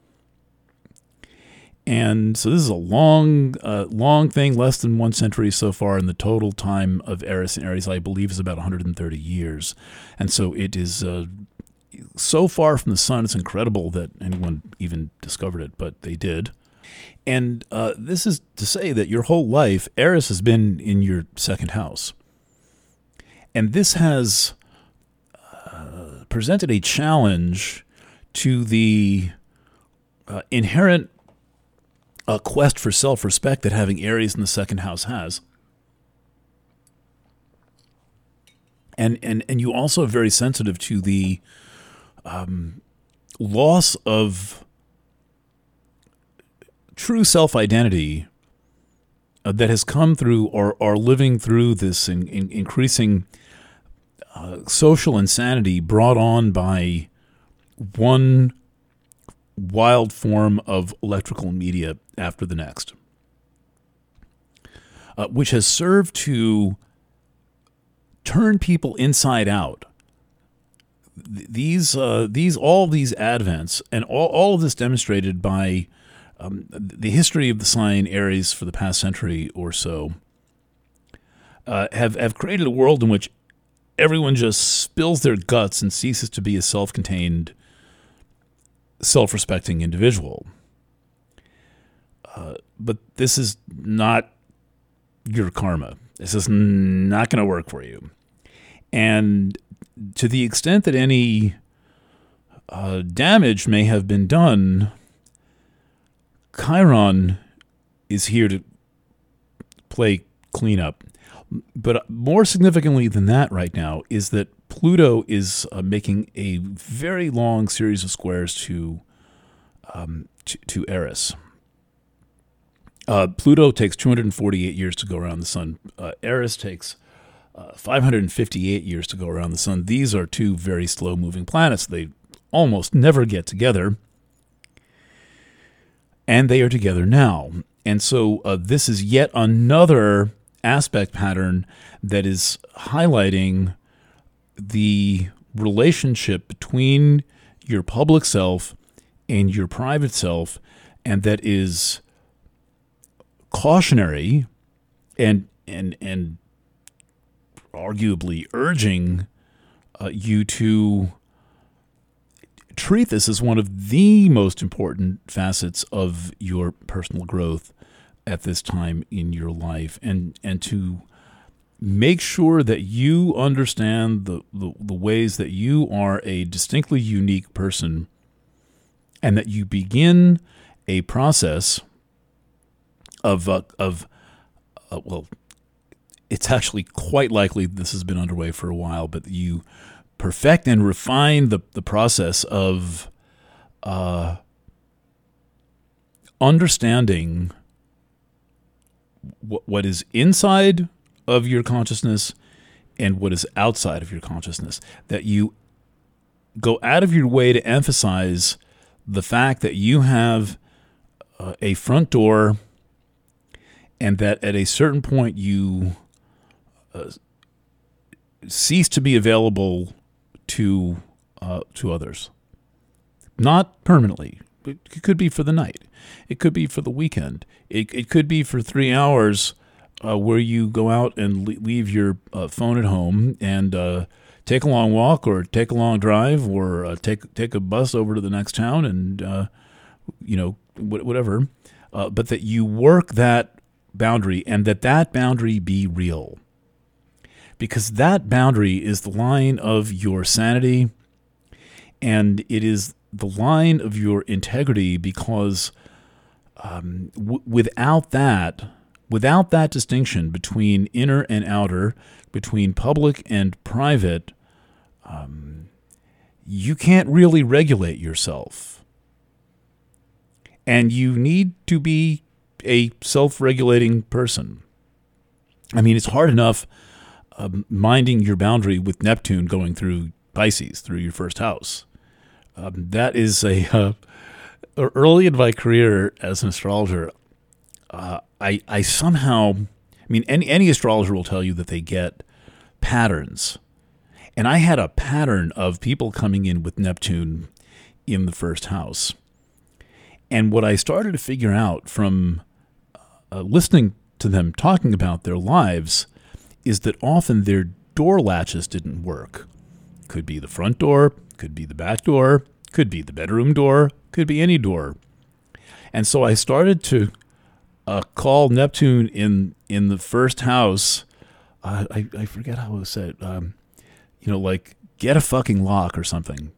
And so this is a long, uh, long thing, less than one century so far, and the total time of Eris and Aries, I believe, is about one hundred thirty years. And so it is uh, so far from the sun, it's incredible that anyone even discovered it, but they did. And uh, this is to say that your whole life, Eris has been in your second house. And this has uh, presented a challenge to the uh, inherent uh, quest for self-respect that having Aries in the second house has. And and and you also are very sensitive to the um, loss of true self-identity uh, that has come through or are living through this in, in increasing uh, social insanity brought on by one wild form of electrical media after the next, uh, which has served to turn people inside out. These, uh, these, all these advents, and all, all of this demonstrated by um, the history of the sign Aries for the past century or so, uh, have have created a world in which everyone just spills their guts and ceases to be a self-contained, self-respecting individual. Uh, but this is not your karma. This is not going to work for you. And to the extent that any uh, damage may have been done, Chiron is here to play cleanup. But more significantly than that right now is that Pluto is uh, making a very long series of squares to um, to, to Eris. Uh, Pluto takes two hundred forty-eight years to go around the sun. Uh, Eris takes uh, five hundred fifty-eight years to go around the sun. These are two very slow-moving planets. They almost never get together, and they are together now. And so uh, this is yet another aspect pattern that is highlighting the relationship between your public self and your private self, and that is cautionary and and and arguably urging uh, you to treat this as one of the most important facets of your personal growth at this time in your life, and and to make sure that you understand the, the, the ways that you are a distinctly unique person, and that you begin a process of, uh, of uh, well, it's actually quite likely this has been underway for a while, but you perfect and refine the, the process of uh, understanding what, what is inside of your consciousness and what is outside of your consciousness. That you go out of your way to emphasize the fact that you have uh, a front door, and that at a certain point you uh, cease to be available to uh, to others. Not permanently. It could be for the night. It could be for the weekend. It it could be for three hours uh, where you go out and le- leave your uh, phone at home and uh, take a long walk, or take a long drive, or uh, take take a bus over to the next town, and uh, you know wh- whatever. Uh, but that you work that boundary, and that that boundary be real, because that boundary is the line of your sanity, and it is the line of your integrity, because um, w- without that, without that distinction between inner and outer, between public and private, um, you can't really regulate yourself. And you need to be a self-regulating person. I mean, it's hard enough uh, minding your boundary with Neptune going through Pisces, through your first house. Um, that is a uh, early in my career as an astrologer. Uh, I I somehow, I mean, any any astrologer will tell you that they get patterns, and I had a pattern of people coming in with Neptune in the first house, and what I started to figure out from uh, listening to them talking about their lives is that often their door latches didn't work. Could be the front door, could be the back door, could be the bedroom door, could be any door. And so I started to uh, call Neptune in in the first house. Uh, I, I forget how it was said. Um, you know, like, get a fucking lock or something.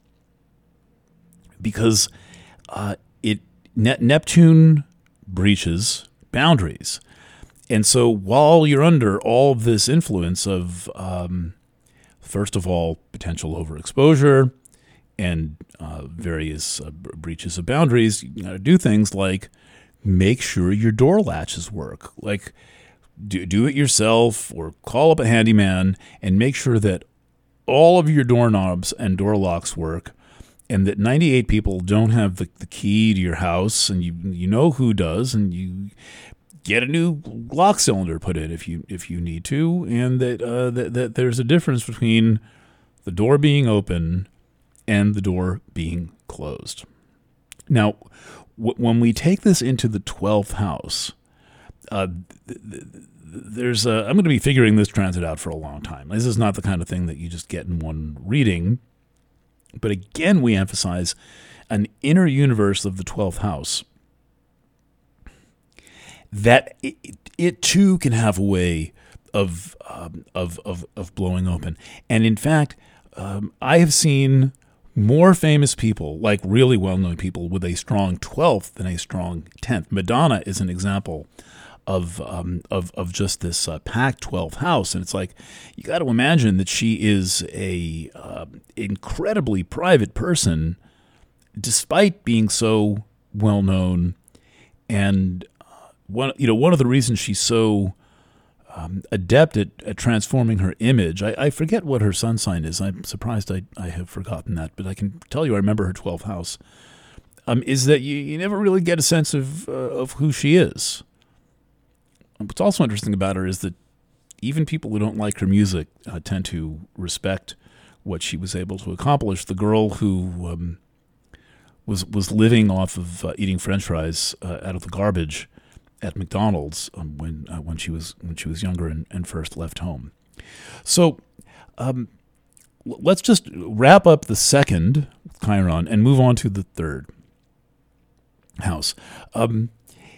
Because uh, it ne- Neptune breaches boundaries. And so while you're under all of this influence of, um, first of all, potential overexposure and uh, various uh, breaches of boundaries, you got to do things like make sure your door latches work. Like, do, do it yourself, or call up a handyman and make sure that all of your doorknobs and door locks work, and that ninety-eight people don't have the, the key to your house, and you you know who does, and you get a new lock cylinder put in if you if you need to, and that uh, that, that there's a difference between the door being open and the door being closed. Now, w- when we take this into the twelfth house, uh, th- th- there's a, I'm going to be figuring this transit out for a long time. This is not the kind of thing that you just get in one reading. But again, we emphasize an inner universe of the twelfth house, that it, it too can have a way of um, of, of of blowing open. And in fact, um, I have seen more famous people, like really well-known people, with a strong twelfth than a strong tenth. Madonna is an example of um, of of just this uh, packed twelfth house, and it's like you got to imagine that she is a uh, incredibly private person, despite being so well-known. And uh, one, you know, one of the reasons she's so Um, adept at, at transforming her image. I, I forget what her sun sign is. I'm surprised I, I have forgotten that, but I can tell you I remember her twelfth house, um, is that you, you never really get a sense of, uh, of who she is. What's also interesting about her is that even people who don't like her music uh, tend to respect what she was able to accomplish. The girl who um, was, was living off of uh, eating French fries uh, out of the garbage at McDonald's um, when uh, when she was when she was younger and, and first left home. So um, l- let's just wrap up the second Chiron and move on to the third house. Um,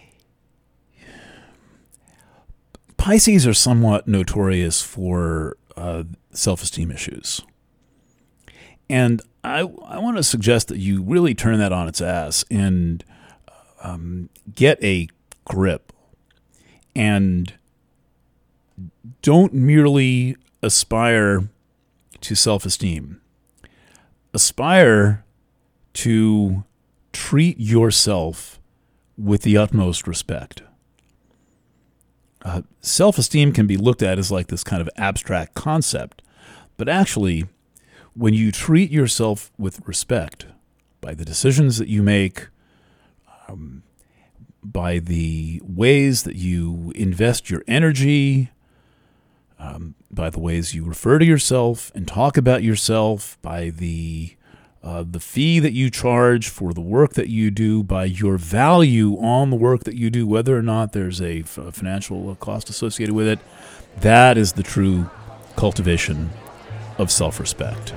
Pisces are somewhat notorious for uh, self-esteem issues, and I I want to suggest that you really turn that on its ass and um, get a grip, and don't merely aspire to self-esteem. Aspire to treat yourself with the utmost respect. Uh, self-esteem can be looked at as like this kind of abstract concept, but actually, when you treat yourself with respect by the decisions that you make, um, by the ways that you invest your energy, um, by the ways you refer to yourself and talk about yourself, by the uh, the fee that you charge for the work that you do, by your value on the work that you do, whether or not there's a, f- a financial cost associated with it, that is the true cultivation of self-respect.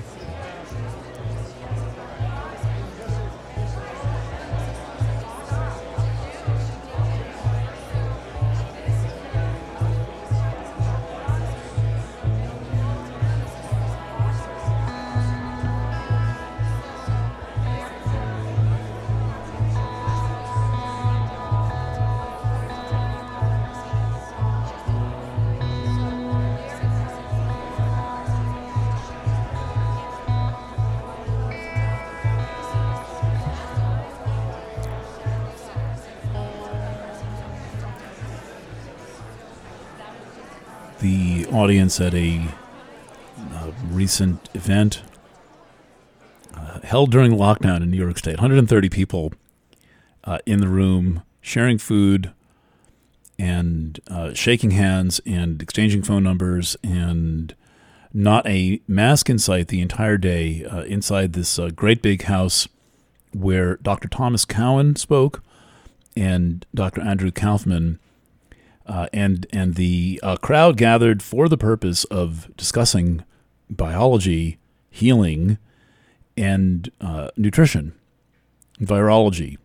The audience at a uh, recent event uh, held during lockdown in New York State, one hundred thirty people uh, in the room sharing food and uh, shaking hands and exchanging phone numbers, and not a mask in sight the entire day uh, inside this uh, great big house where Doctor Thomas Cowan spoke and Doctor Andrew Kaufman. Uh, and and the uh, crowd gathered for the purpose of discussing biology, healing, and uh, nutrition, virology,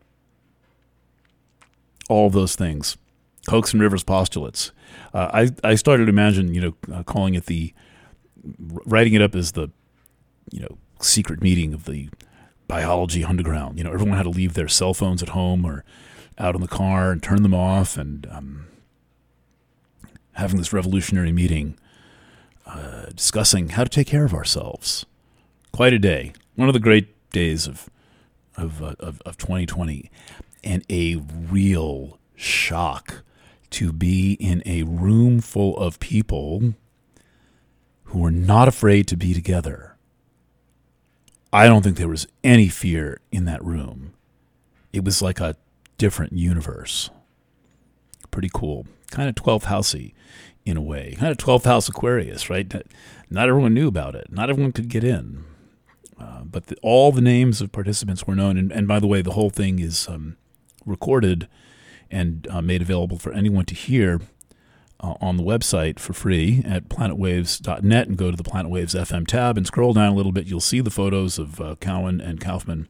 all of those things, Coates and Rivers postulates. Uh, I I started to imagine, you know, uh, calling it the, writing it up as the, you know, secret meeting of the biology underground. You know, everyone had to leave their cell phones at home or out in the car and turn them off, and um, having this revolutionary meeting, uh, discussing how to take care of ourselves. Quite a day. One of the great days of of uh, of, of twenty twenty, and a real shock to be in a room full of people who are not afraid to be together. I don't think there was any fear in that room. It was like a different universe. Pretty cool. Kind of twelfth housey in a way. Kind of twelfth house Aquarius, right? Not everyone knew about it. Not everyone could get in. Uh, but the, all the names of participants were known. And, and by the way, the whole thing is um, recorded and uh, made available for anyone to hear uh, on the website for free at planet waves dot net, and go to the Planet Waves F M tab and scroll down a little bit. You'll see the photos of uh, Cowan and Kaufman.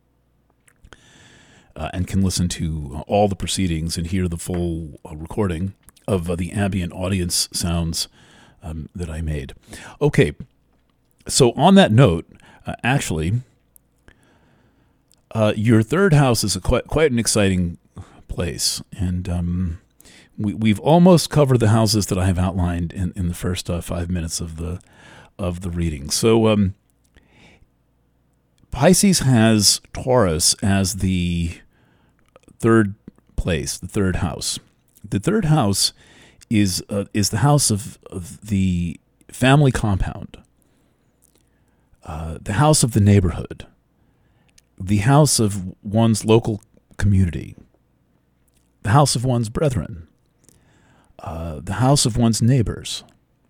Uh, and can listen to uh, all the proceedings and hear the full uh, recording of uh, the ambient audience sounds um, that I made. Okay, So on that note, uh, actually, uh, your third house is a quite quite an exciting place, and um, we we've almost covered the houses that I have outlined in in the first uh, five minutes of the of the reading. So um, Pisces has Taurus as the third place, the third house. The third house is uh, is the house of, of the family compound, uh, the house of the neighborhood, the house of one's local community, the house of one's brethren, uh, the house of one's neighbors.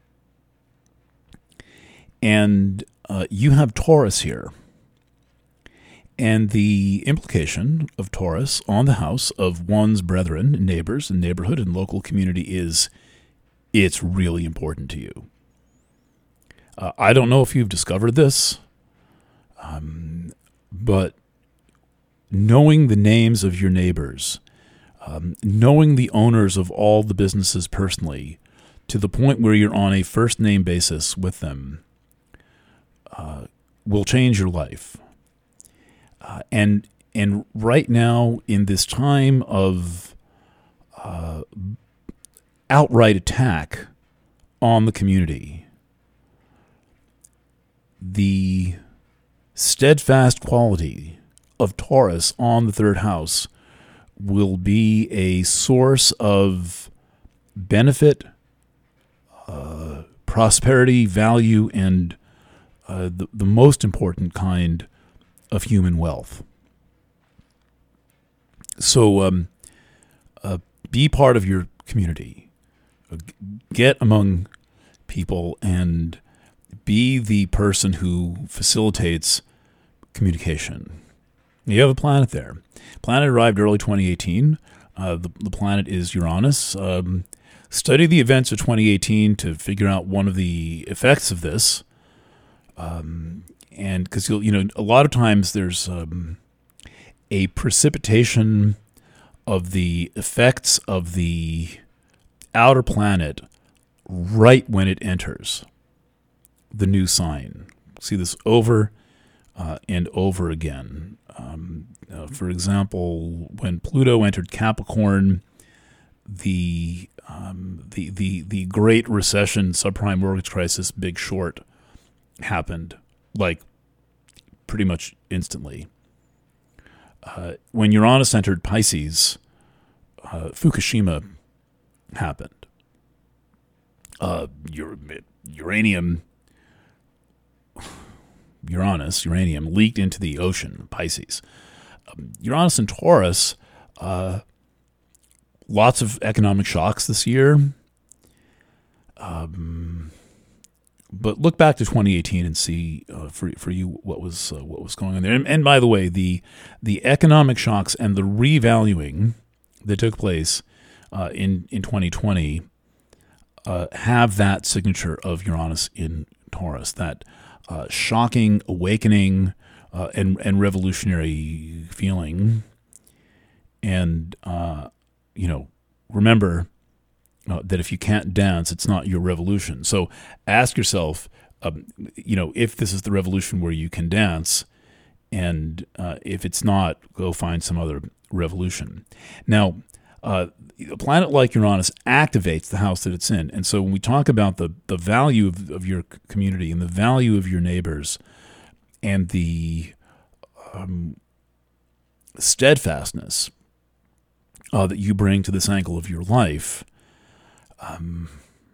And uh, you have Taurus here. And the implication of Taurus on the house of one's brethren, neighbors, and neighborhood and local community is it's really important to you. Uh, I don't know if you've discovered this, um, but knowing the names of your neighbors, um, knowing the owners of all the businesses personally, to the point where you're on a first name basis with them, uh, will change your life. Uh, and and right now, in this time of uh, outright attack on the community, the steadfast quality of Taurus on the third house will be a source of benefit, uh, prosperity, value, and uh, the, the most important kind of human wealth. So um, uh, be part of your community. Get among people and be the person who facilitates communication. You have a planet there. Planet arrived early twenty eighteen. Uh, the, the planet is Uranus. Um, study the events of twenty eighteen to figure out one of the effects of this. Um, and because you'll, you know, a lot of times there's um, a precipitation of the effects of the outer planet right when it enters the new sign. See this over uh, and over again. Um, uh, for example, when Pluto entered Capricorn, the um, the the the Great Recession, subprime mortgage crisis, Big Short happened like pretty much instantly. Uh, when Uranus entered Pisces, uh, Fukushima happened. Uh, uranium, Uranus, uranium leaked into the ocean, Pisces. Um, Uranus and Taurus, uh, lots of economic shocks this year. Um, but look back to twenty eighteen and see uh, for for you what was uh, what was going on there. And, and by the way, the the economic shocks and the revaluing that took place uh, in in twenty twenty uh, have that signature of Uranus in Taurus. That uh, shocking awakening uh, and and revolutionary feeling. And uh, you know, remember. Uh, that if you can't dance, it's not your revolution. So ask yourself, um, you know, if this is the revolution where you can dance, and uh, if it's not, go find some other revolution. Now, uh, a planet like Uranus activates the house that it's in. And so when we talk about the, the value of, of your community and the value of your neighbors and the um, steadfastness uh, that you bring to this angle of your life, Um,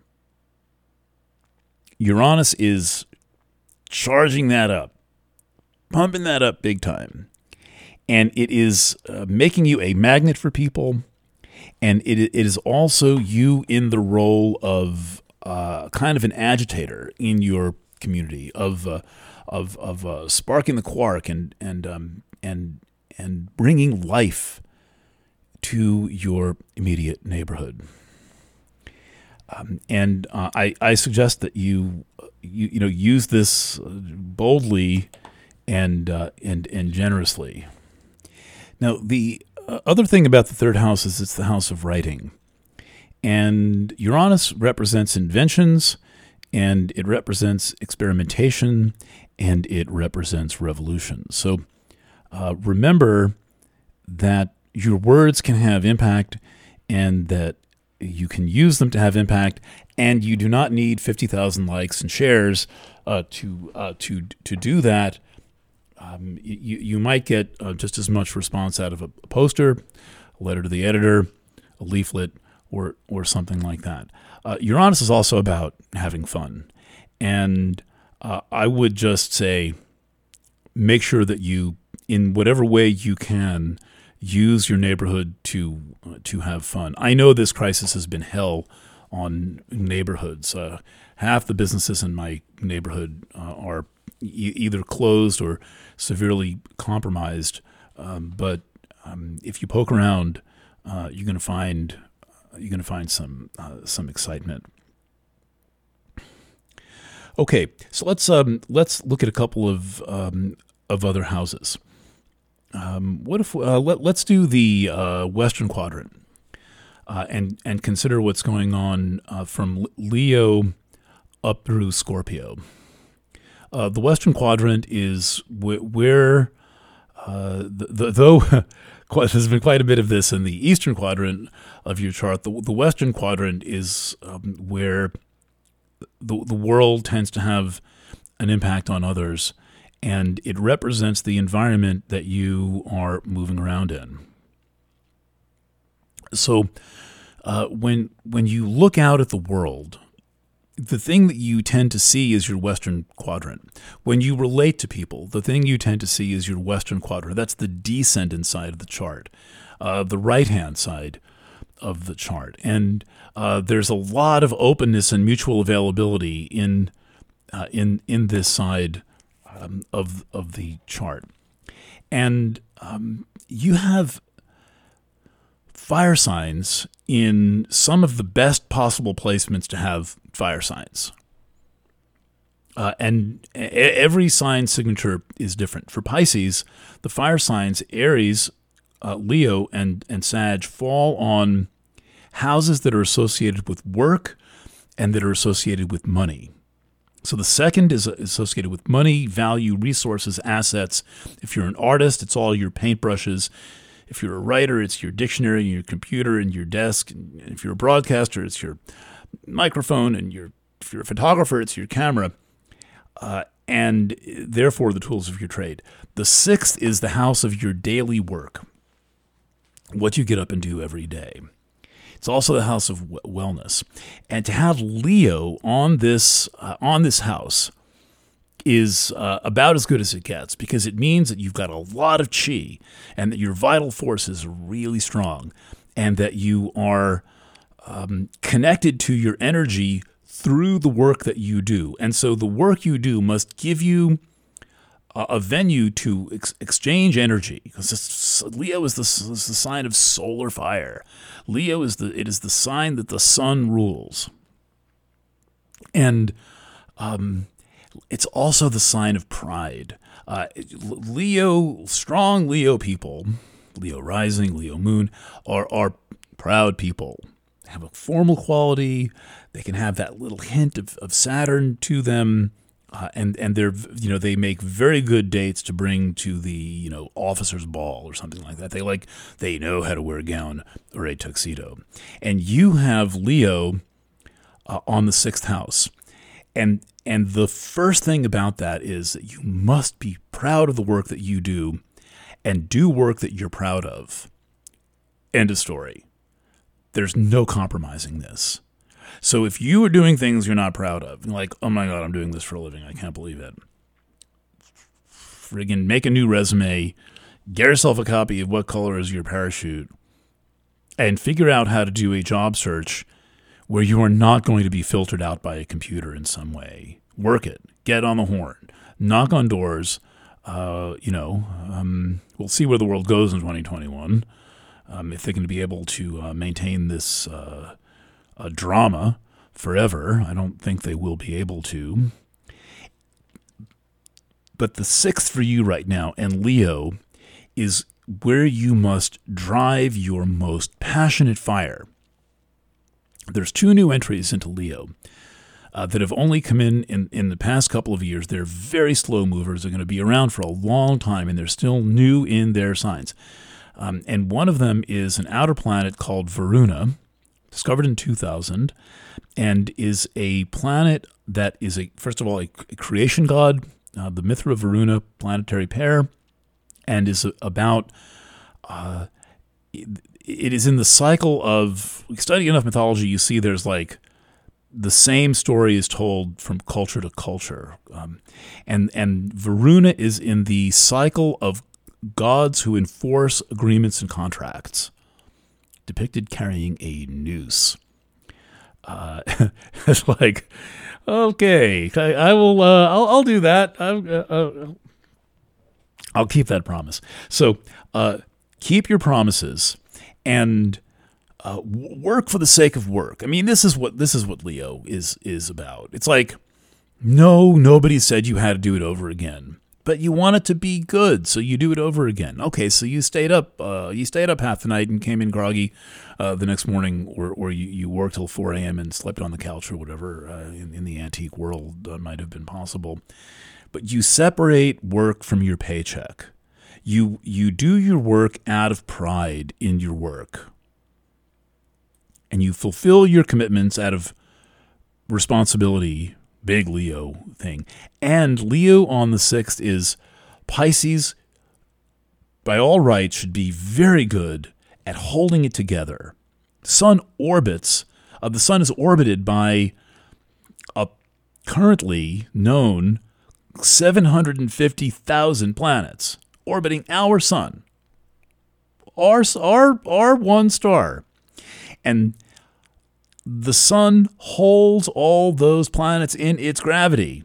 Uranus is charging that up, pumping that up big time. And it is uh, making you a magnet for people. And it, it is also you in the role of uh, kind of an agitator in your community, of uh, of of uh, sparking the quark and and um, and and bringing life to your immediate neighborhood. Um, and uh, I, I suggest that you, you you know use this boldly and uh, and and generously. Now, the uh, other thing about the third house is it's the house of writing, and Uranus represents inventions. and it represents experimentation, and it represents revolution. So uh, remember that your words can have impact, and that you can use them to have impact, and you do not need fifty thousand likes and shares uh, to uh, to to do that. Um, you, you might get uh, just as much response out of a poster, a letter to the editor, a leaflet, or or something like that. Uh, Your Honest is also about having fun. And uh, I would just say, make sure that you, in whatever way you can, use your neighborhood to uh, to have fun. I know this crisis has been hell on neighborhoods. Uh, half the businesses in my neighborhood uh, are e- either closed or severely compromised. Um, but um, if you poke around, uh, you're going to find you're going to find some uh, some excitement. Okay, so let's um, let's look at a couple of um, of other houses. Um, what if uh, let, let's do the uh, Western Quadrant uh, and and consider what's going on uh, from Leo up through Scorpio. Uh, the Western Quadrant is wh- where, uh, the, the, though quite, there's been quite a bit of this in the Eastern Quadrant of your chart, the, the Western Quadrant is um, where the, the world tends to have an impact on others, and it represents the environment that you are moving around in. So uh, when when you look out at the world, the thing that you tend to see is your Western Quadrant. When you relate to people, the thing you tend to see is your Western Quadrant. That's the descendant side of the chart, uh, the right-hand side of the chart. And uh, there's a lot of openness and mutual availability in uh, in in this side um, of of the chart. And um, you have fire signs in some of the best possible placements to have fire signs. Uh, and a- every sign signature is different. For Pisces, the fire signs, Aries, uh, Leo, and, and Sag, fall on houses that are associated with work and that are associated with money. So the second is associated with money, value, resources, assets. If you're an artist, it's all your paintbrushes. If you're a writer, it's your dictionary, your computer, and your desk. And if you're a broadcaster, it's your microphone, and your if you're a photographer, it's your camera, uh, and therefore the tools of your trade. The sixth is the house of your daily work, what you get up and do every day. It's also the house of wellness, and to have Leo on this uh, on this house is uh, about as good as it gets, because it means that you've got a lot of chi, and that your vital force is really strong, and that you are um, connected to your energy through the work that you do. And so the work you do must give you a, a venue to ex- exchange energy, because this, Leo is the, is the sign of solar fire. Leo is the it is the sign that the sun rules, and um. It's also the sign of pride. Uh, Leo, strong Leo people, Leo rising, Leo moon, are, are proud people. They have a formal quality. They can have that little hint of, of Saturn to them, uh, and and they're you know they make very good dates to bring to the you know officer's ball or something like that. They like they know how to wear a gown or a tuxedo, and you have Leo uh, on the sixth house, and. And the first thing about that is that you must be proud of the work that you do, and do work that you're proud of. End of story. There's no compromising this. So if you are doing things you're not proud of, like, oh my God, I'm doing this for a living, I can't believe it. Friggin' make a new resume, get yourself a copy of What Color Is Your Parachute, and figure out how to do a job search where you are not going to be filtered out by a computer in some way. Work it. Get on the horn. Knock on doors. Uh, you know, um, we'll see where the world goes in twenty twenty-one. Um, if they're going to be able to uh, maintain this uh, uh, drama forever. I don't think they will be able to. But the sixth for you right now, and Leo, is where you must drive your most passionate fire. There's two new entries into Leo. uh, that have only come in, in in the past couple of years. They're very slow movers. They're going to be around for a long time, and they're still new in their signs. Um, and one of them is an outer planet called Varuna, discovered in two thousand, and is a planet that is, a first of all, a, a creation god, uh, the Mithra Varuna planetary pair, and is about, uh, it, it is in the cycle of, studying enough mythology, you see there's like, the same story is told from culture to culture. Um, and, and Varuna is in the cycle of gods who enforce agreements and contracts, depicted carrying a noose. Uh, it's like, okay, I, I will, uh, I'll, I'll do that. I'll, uh, I'll keep that promise. So, uh, keep your promises and uh, work for the sake of work. I mean, this is what this is what Leo is is about. It's like, no, nobody said you had to do it over again, but you want it to be good, so you do it over again. Okay, so you stayed up, uh, you stayed up half the night and came in groggy uh, the next morning, or or you, you worked till four a.m. and slept on the couch or whatever uh, in, in the antique world uh, might have been possible. But you separate work from your paycheck. You you do your work out of pride in your work. And you fulfill your commitments out of responsibility, big Leo thing. And Leo on the sixth is Pisces, by all rights, should be very good at holding it together. Sun orbits, uh, the sun is orbited by a currently known seven hundred fifty thousand planets orbiting our sun, our, our, our one star. And the sun holds all those planets in its gravity.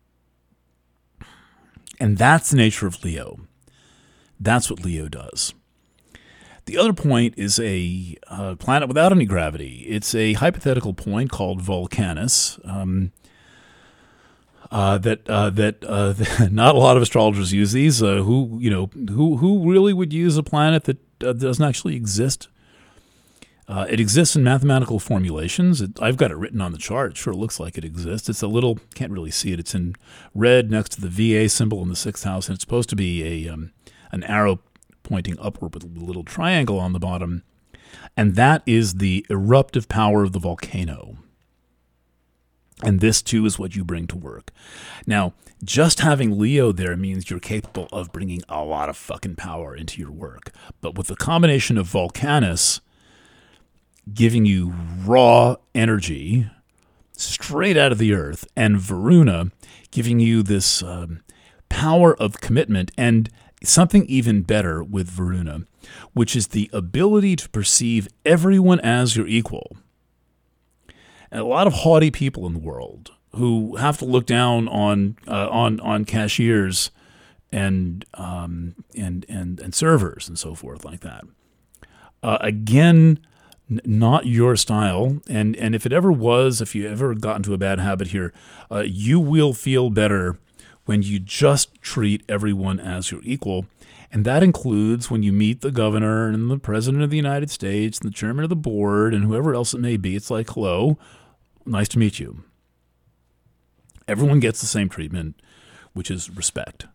And that's the nature of Leo. That's what Leo does. The other point is a uh, planet without any gravity. It's a hypothetical point called Vulcanus. Um, uh, that uh, that uh, not a lot of astrologers use these. Uh, who you know who who really would use a planet that uh, doesn't actually exist? Uh, it exists in mathematical formulations. It, I've got it written on the chart. It sure looks like it exists. It's a little, can't really see it. It's in red next to the V A symbol in the sixth house, and it's supposed to be a um, an arrow pointing upward with a little triangle on the bottom. And that is the eruptive power of the volcano. And this, too, is what you bring to work. Now, just having Leo there means you're capable of bringing a lot of fucking power into your work. But with the combination of Vulcanus giving you raw energy straight out of the earth, and Varuna giving you this um, power of commitment, and something even better with Varuna, which is the ability to perceive everyone as your equal. And a lot of haughty people in the world who have to look down on uh, on on cashiers and um, and and and servers and so forth like that. Uh, again, not your style, and and if it ever was, if you ever got into a bad habit here, uh, you will feel better when you just treat everyone as your equal, and that includes when you meet the governor and the president of the United States and the chairman of the board and whoever else it may be. It's like, hello, nice to meet you. Everyone gets the same treatment, which is respect.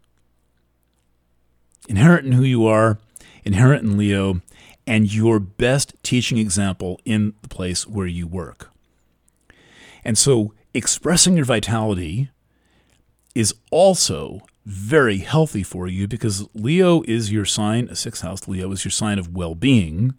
Inherent in who you are, inherent in Leo, and your best teaching example in the place where you work. And so expressing your vitality is also very healthy for you, because Leo is your sign, a sixth house Leo is your sign of well-being,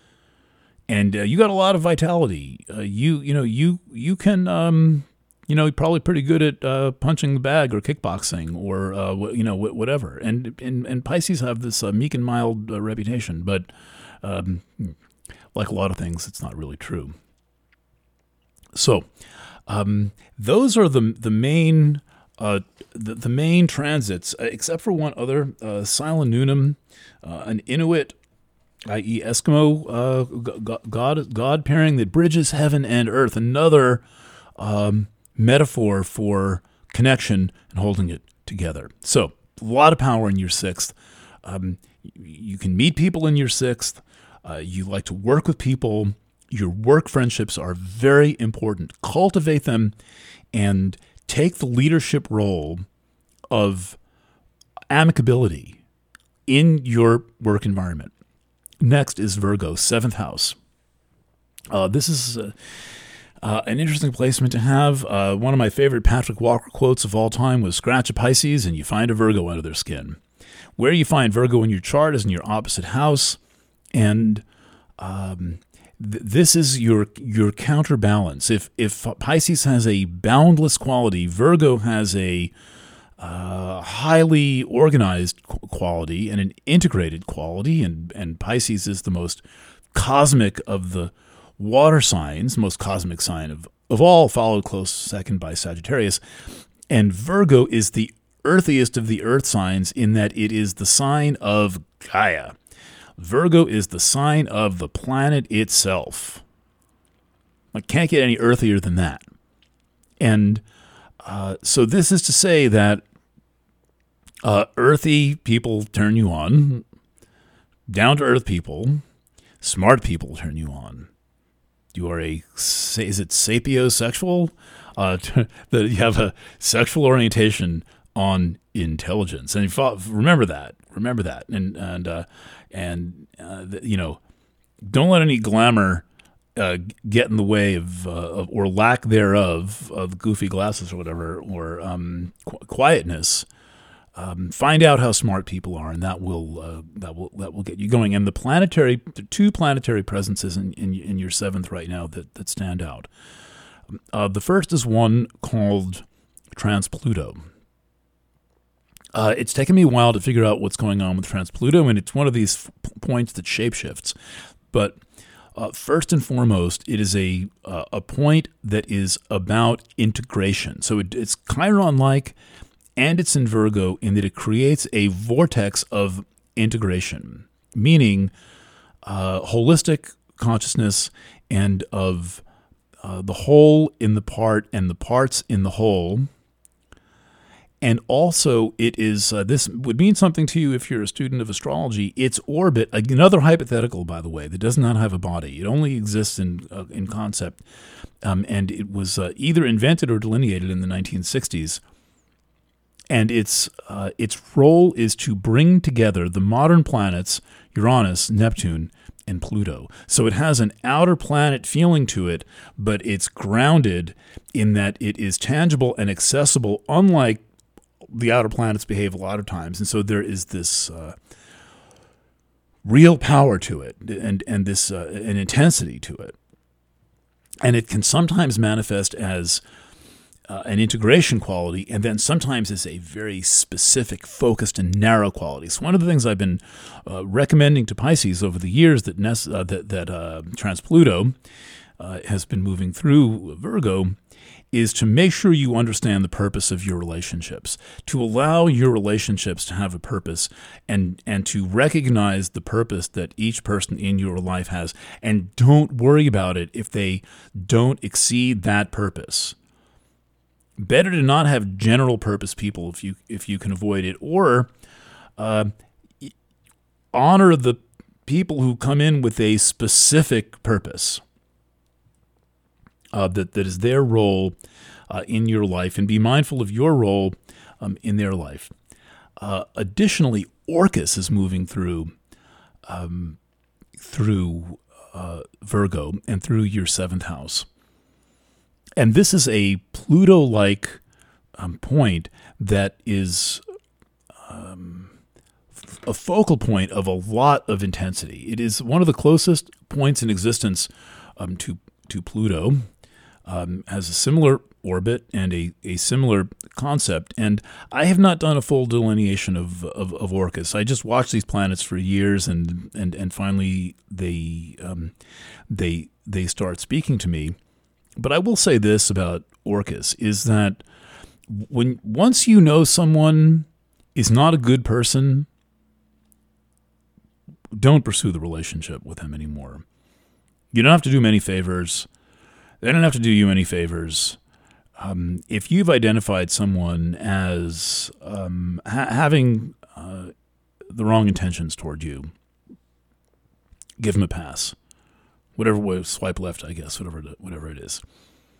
and uh, you got a lot of vitality. Uh, you you know you you can um, you know probably pretty good at uh, punching the bag or kickboxing or uh, you know whatever. And and and Pisces have this uh, meek and mild uh, reputation, but Um, like a lot of things, it's not really true. So, um, those are the the main uh, the, the main transits, uh, except for one other, uh, Silent Nunum, uh, an Inuit, that is. Eskimo uh, god god pairing that bridges heaven and earth. Another um, metaphor for connection and holding it together. So, a lot of power in your sixth. Um, you can meet people in your sixth. Uh, you like to work with people. Your work friendships are very important. Cultivate them and take the leadership role of amicability in your work environment. Next is Virgo, seventh house. Uh, this is uh, uh, an interesting placement to have. Uh, one of my favorite Patrick Walker quotes of all time was, "Scratch a Pisces and you find a Virgo under their skin." Where you find Virgo in your chart is in your opposite house, and um, th- this is your your counterbalance. If if Pisces has a boundless quality, Virgo has a uh, highly organized quality and an integrated quality, and, and Pisces is the most cosmic of the water signs, most cosmic sign of, of all, followed close second by Sagittarius. And Virgo is the earthiest of the earth signs in that it is the sign of Gaia. Virgo is the sign of the planet itself. I can't get any earthier than that. And uh, so this is to say that uh, earthy people turn you on, down-to-earth people, smart people turn you on. You are a, is it sapiosexual? Uh, that you have a sexual orientation on intelligence, and remember that. Remember that, and and uh, and uh, you know, don't let any glamour uh, get in the way of, uh, of or lack thereof of goofy glasses or whatever, or um, qu- quietness. Um, find out how smart people are, and that will uh, that will that will get you going. And the planetary, the two planetary presences in, in in your seventh right now that that stand out. Uh, the first is one called Trans-Pluto. Uh, it's taken me a while to figure out what's going on with Trans-Pluto, and it's one of these f- points that shapeshifts. But uh, first and foremost, it is a uh, a point that is about integration. So it, it's Chiron-like. And it's in Virgo in that it creates a vortex of integration, meaning uh, holistic consciousness and of uh, the whole in the part and the parts in the whole. And also it is, uh, this would mean something to you if you're a student of astrology. Its orbit, another hypothetical, by the way, that does not have a body. It only exists in uh, in concept. Um, and it was uh, either invented or delineated in the nineteen sixties. And its uh, its role is to bring together the modern planets, Uranus, Neptune, and Pluto. So it has an outer planet feeling to it, but it's grounded in that it is tangible and accessible, unlike the outer planets behave a lot of times. And so there is this uh, real power to it, and, and this uh, an intensity to it. And it can sometimes manifest as Uh, an integration quality, and then sometimes it's a very specific, focused, and narrow quality. So one of the things I've been uh, recommending to Pisces over the years that Nes- uh, that, that uh, Trans-Pluto uh, has been moving through Virgo is to make sure you understand the purpose of your relationships, to allow your relationships to have a purpose, and and to recognize the purpose that each person in your life has, and don't worry about it if they don't exceed that purpose. Better to not have general purpose people if you if you can avoid it, or uh, honor the people who come in with a specific purpose uh, that that is their role uh, in your life, and be mindful of your role um, in their life. Uh, additionally, Orcus is moving through um, through uh, Virgo and through your seventh house. And this is a Pluto-like um, point that is um, a focal point of a lot of intensity. It is one of the closest points in existence um, to to Pluto. Um, has a similar orbit and a, a similar concept. And I have not done a full delineation of, of, of Orcus. I just watched these planets for years, and and and finally they um, they they start speaking to me. But I will say this about Orcus, is that when once you know someone is not a good person, don't pursue the relationship with them anymore. You don't have to do them any favors. They don't have to do you any favors. Um, if you've identified someone as um, ha- having uh, the wrong intentions toward you, give them a pass. whatever way, swipe left, I guess, whatever it, whatever it is.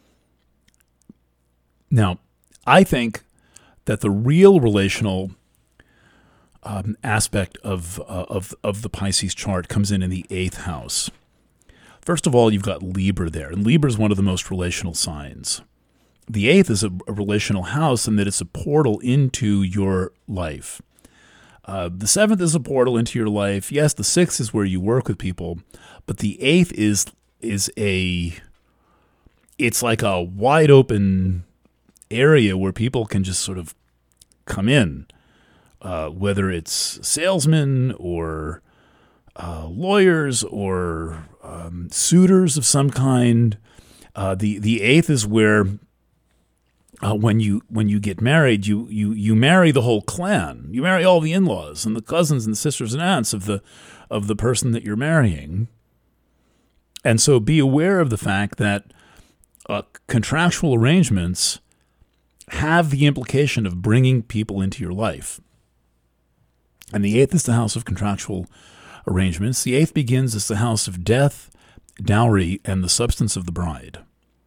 Now, I think that the real relational um, aspect of, uh, of of the Pisces chart comes in in the eighth house. First of all, you've got Libra there, and Libra is one of the most relational signs. The eighth is a, a relational house in that it's a portal into your life. Uh, the seventh is a portal into your life. Yes, the sixth is where you work with people, but the eighth is is a it's like a wide open area where people can just sort of come in, uh, whether it's salesmen or uh, lawyers or um, suitors of some kind. Uh, the the eighth is where uh, when you when you get married, you you you marry the whole clan. You marry all the in-laws and the cousins and the sisters and aunts of the of the person that you're marrying. And so be aware of the fact that uh, contractual arrangements have the implication of bringing people into your life. And the eighth is the house of contractual arrangements. The eighth begins as the house of death, dowry, and the substance of the bride.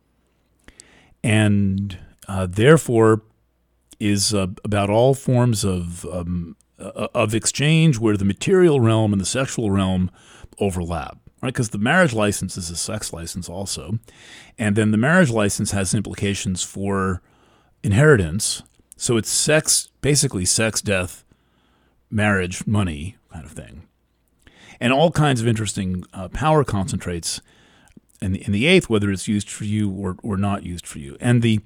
And uh, therefore is uh, about all forms of um, uh, of exchange where the material realm and the sexual realm overlap. Right, because the marriage license is a sex license also. And then the marriage license has implications for inheritance. So it's sex, basically sex, death, marriage, money kind of thing. And all kinds of interesting uh, power concentrates in the, in the eighth, whether it's used for you or, or not used for you. And the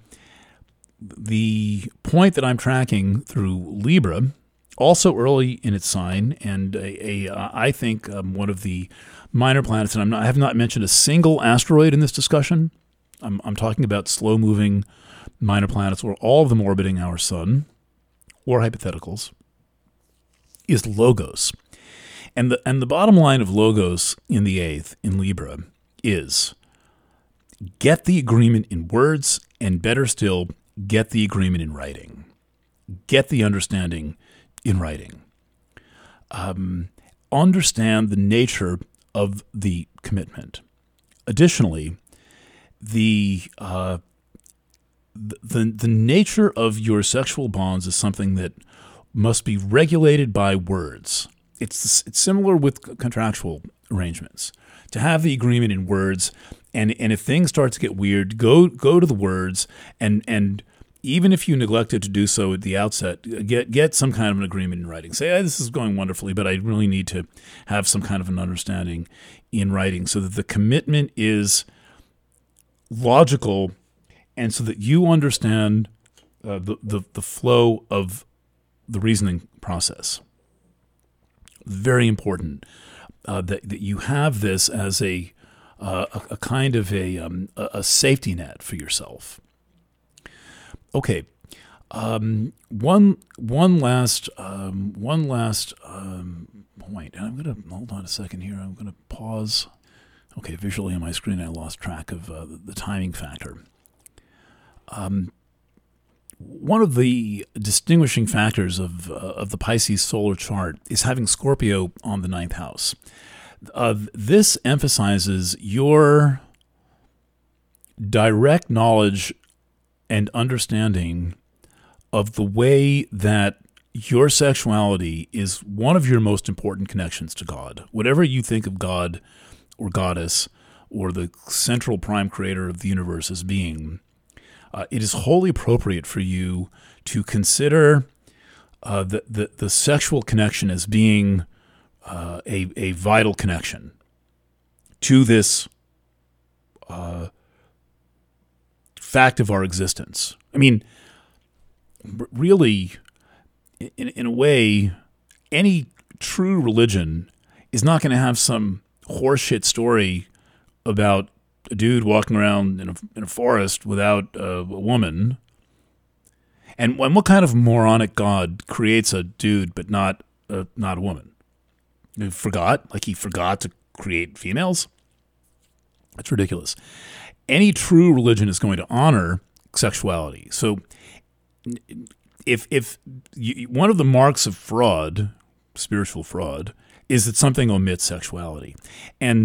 the point that I'm tracking through Libra, also early in its sign, and a, a uh, I think um, one of the minor planets, and I'm not, I have not mentioned a single asteroid in this discussion. I'm, I'm talking about slow-moving minor planets, or all of them orbiting our sun, or hypotheticals, is Logos. And the and the bottom line of Logos in the eighth, in Libra, is get the agreement in words, and better still, get the agreement in writing. Get the understanding in writing. Um, understand the nature of the commitment. Additionally, the uh, the the nature of your sexual bonds is something that must be regulated by words. It's it's similar with contractual arrangements. To have the agreement in words, and and if things start to get weird, go go to the words, and and even if you neglected to do so at the outset, get get some kind of an agreement in writing. Say, hey, this is going wonderfully, but I really need to have some kind of an understanding in writing so that the commitment is logical and so that you understand uh, the, the, the flow of the reasoning process. Very important uh, that, that you have this as a, uh, a, a kind of a, um, a safety net for yourself. Okay, um, one one last um, one last um, point, and I'm going to hold on a second here. I'm going to pause. Okay, visually on my screen, I lost track of uh, the, the timing factor. Um, one of the distinguishing factors of uh, of the Pisces solar chart is having Scorpio on the ninth house. Uh, this emphasizes your direct knowledge and understanding of the way that your sexuality is one of your most important connections to God. Whatever you think of God or goddess or the central prime creator of the universe as being, uh, it is wholly appropriate for you to consider uh, the, the, the sexual connection as being uh, a, a vital connection to this uh fact of our existence. I mean, really, in, in a way, any true religion is not going to have some horseshit story about a dude walking around in a, in a forest without a, a woman. And, and what kind of moronic God creates a dude but not a, not a woman? He forgot? Like he forgot to create females? That's ridiculous. Any true religion is going to honor sexuality. So if if you, one of the marks of fraud, spiritual fraud, is that something omits sexuality. And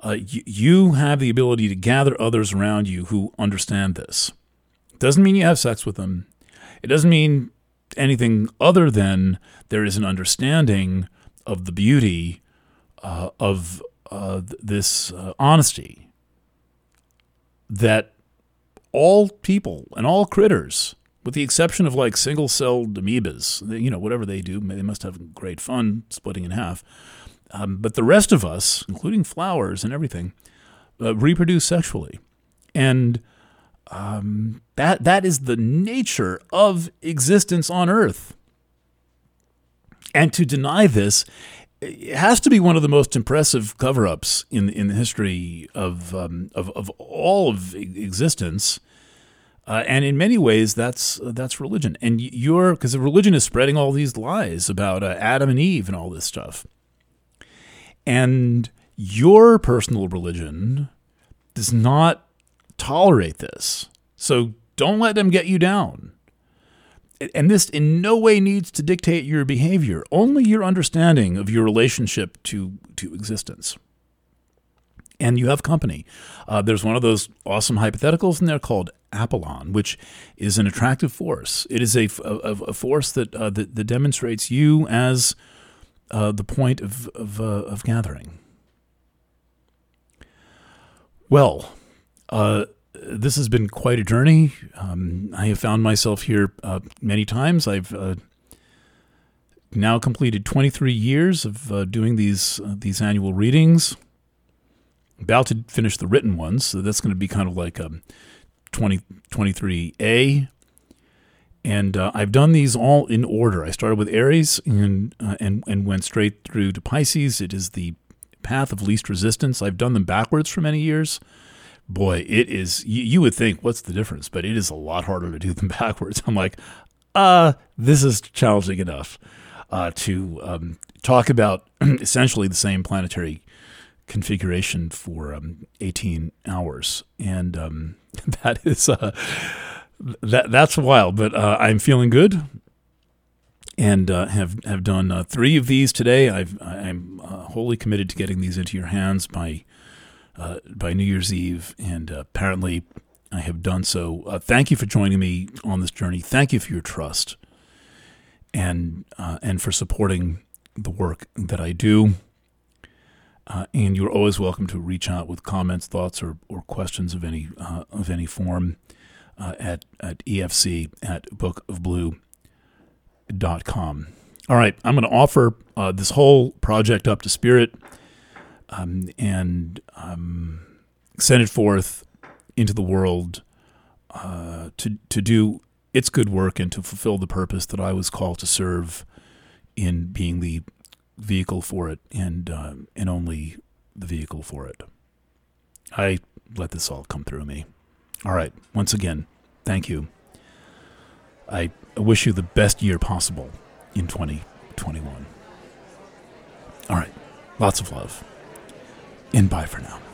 uh, y- you have the ability to gather others around you who understand this. Doesn't mean you have sex with them. It doesn't mean anything other than there is an understanding of the beauty uh, of uh, th- this uh, honesty that all people and all critters, with the exception of like single-celled amoebas, they, you know, whatever they do, they must have great fun splitting in half. Um, but the rest of us, including flowers and everything, uh, reproduce sexually. And um, that that is the nature of existence on Earth. And to deny this, it has to be one of the most impressive cover-ups in in the history of um, of, of all of existence. Uh, and in many ways, that's uh, that's religion. And you're because religion is spreading all these lies about uh, Adam and Eve and all this stuff. And your personal religion does not tolerate this. So don't let them get you down. And this in no way needs to dictate your behavior, only your understanding of your relationship to, to existence. And you have company. Uh, there's one of those awesome hypotheticals in there called Apollon, which is an attractive force. It is a, a, a force that, uh, that that demonstrates you as uh, the point of of, uh, of gathering. Well, uh, this has been quite a journey. Um, I have found myself here uh, many times. I've uh, now completed twenty-three years of uh, doing these uh, these annual readings. About to finish the written ones, so that's going to be kind of like a twenty twenty-three A. And uh, I've done these all in order. I started with Aries and, uh, and and went straight through to Pisces. It is the path of least resistance. I've done them backwards for many years. Boy, it is, you, you would think, what's the difference? But it is a lot harder to do them backwards. I'm like, uh, this is challenging enough uh, to um, talk about essentially the same planetary configuration for um, eighteen hours. And um, that is, uh, that that's wild, but uh, I'm feeling good. And uh, have have done uh, three of these today. I've I'm uh, wholly committed to getting these into your hands by uh, by New Year's Eve, and uh, apparently I have done so. Uh, thank you for joining me on this journey. Thank you for your trust, and uh, and for supporting the work that I do. Uh, and you're always welcome to reach out with comments, thoughts, or or questions of any uh, of any form uh, at at E F C at book of blue dot com. All right, I'm going to offer uh, this whole project up to Spirit um, and um, send it forth into the world uh, to to do its good work and to fulfill the purpose that I was called to serve in being the vehicle for it, and uh, and only the vehicle for it. I let this all come through me. All right, once again, thank you. I wish you the best year possible in twenty twenty-one. All right, lots of love, and bye for now.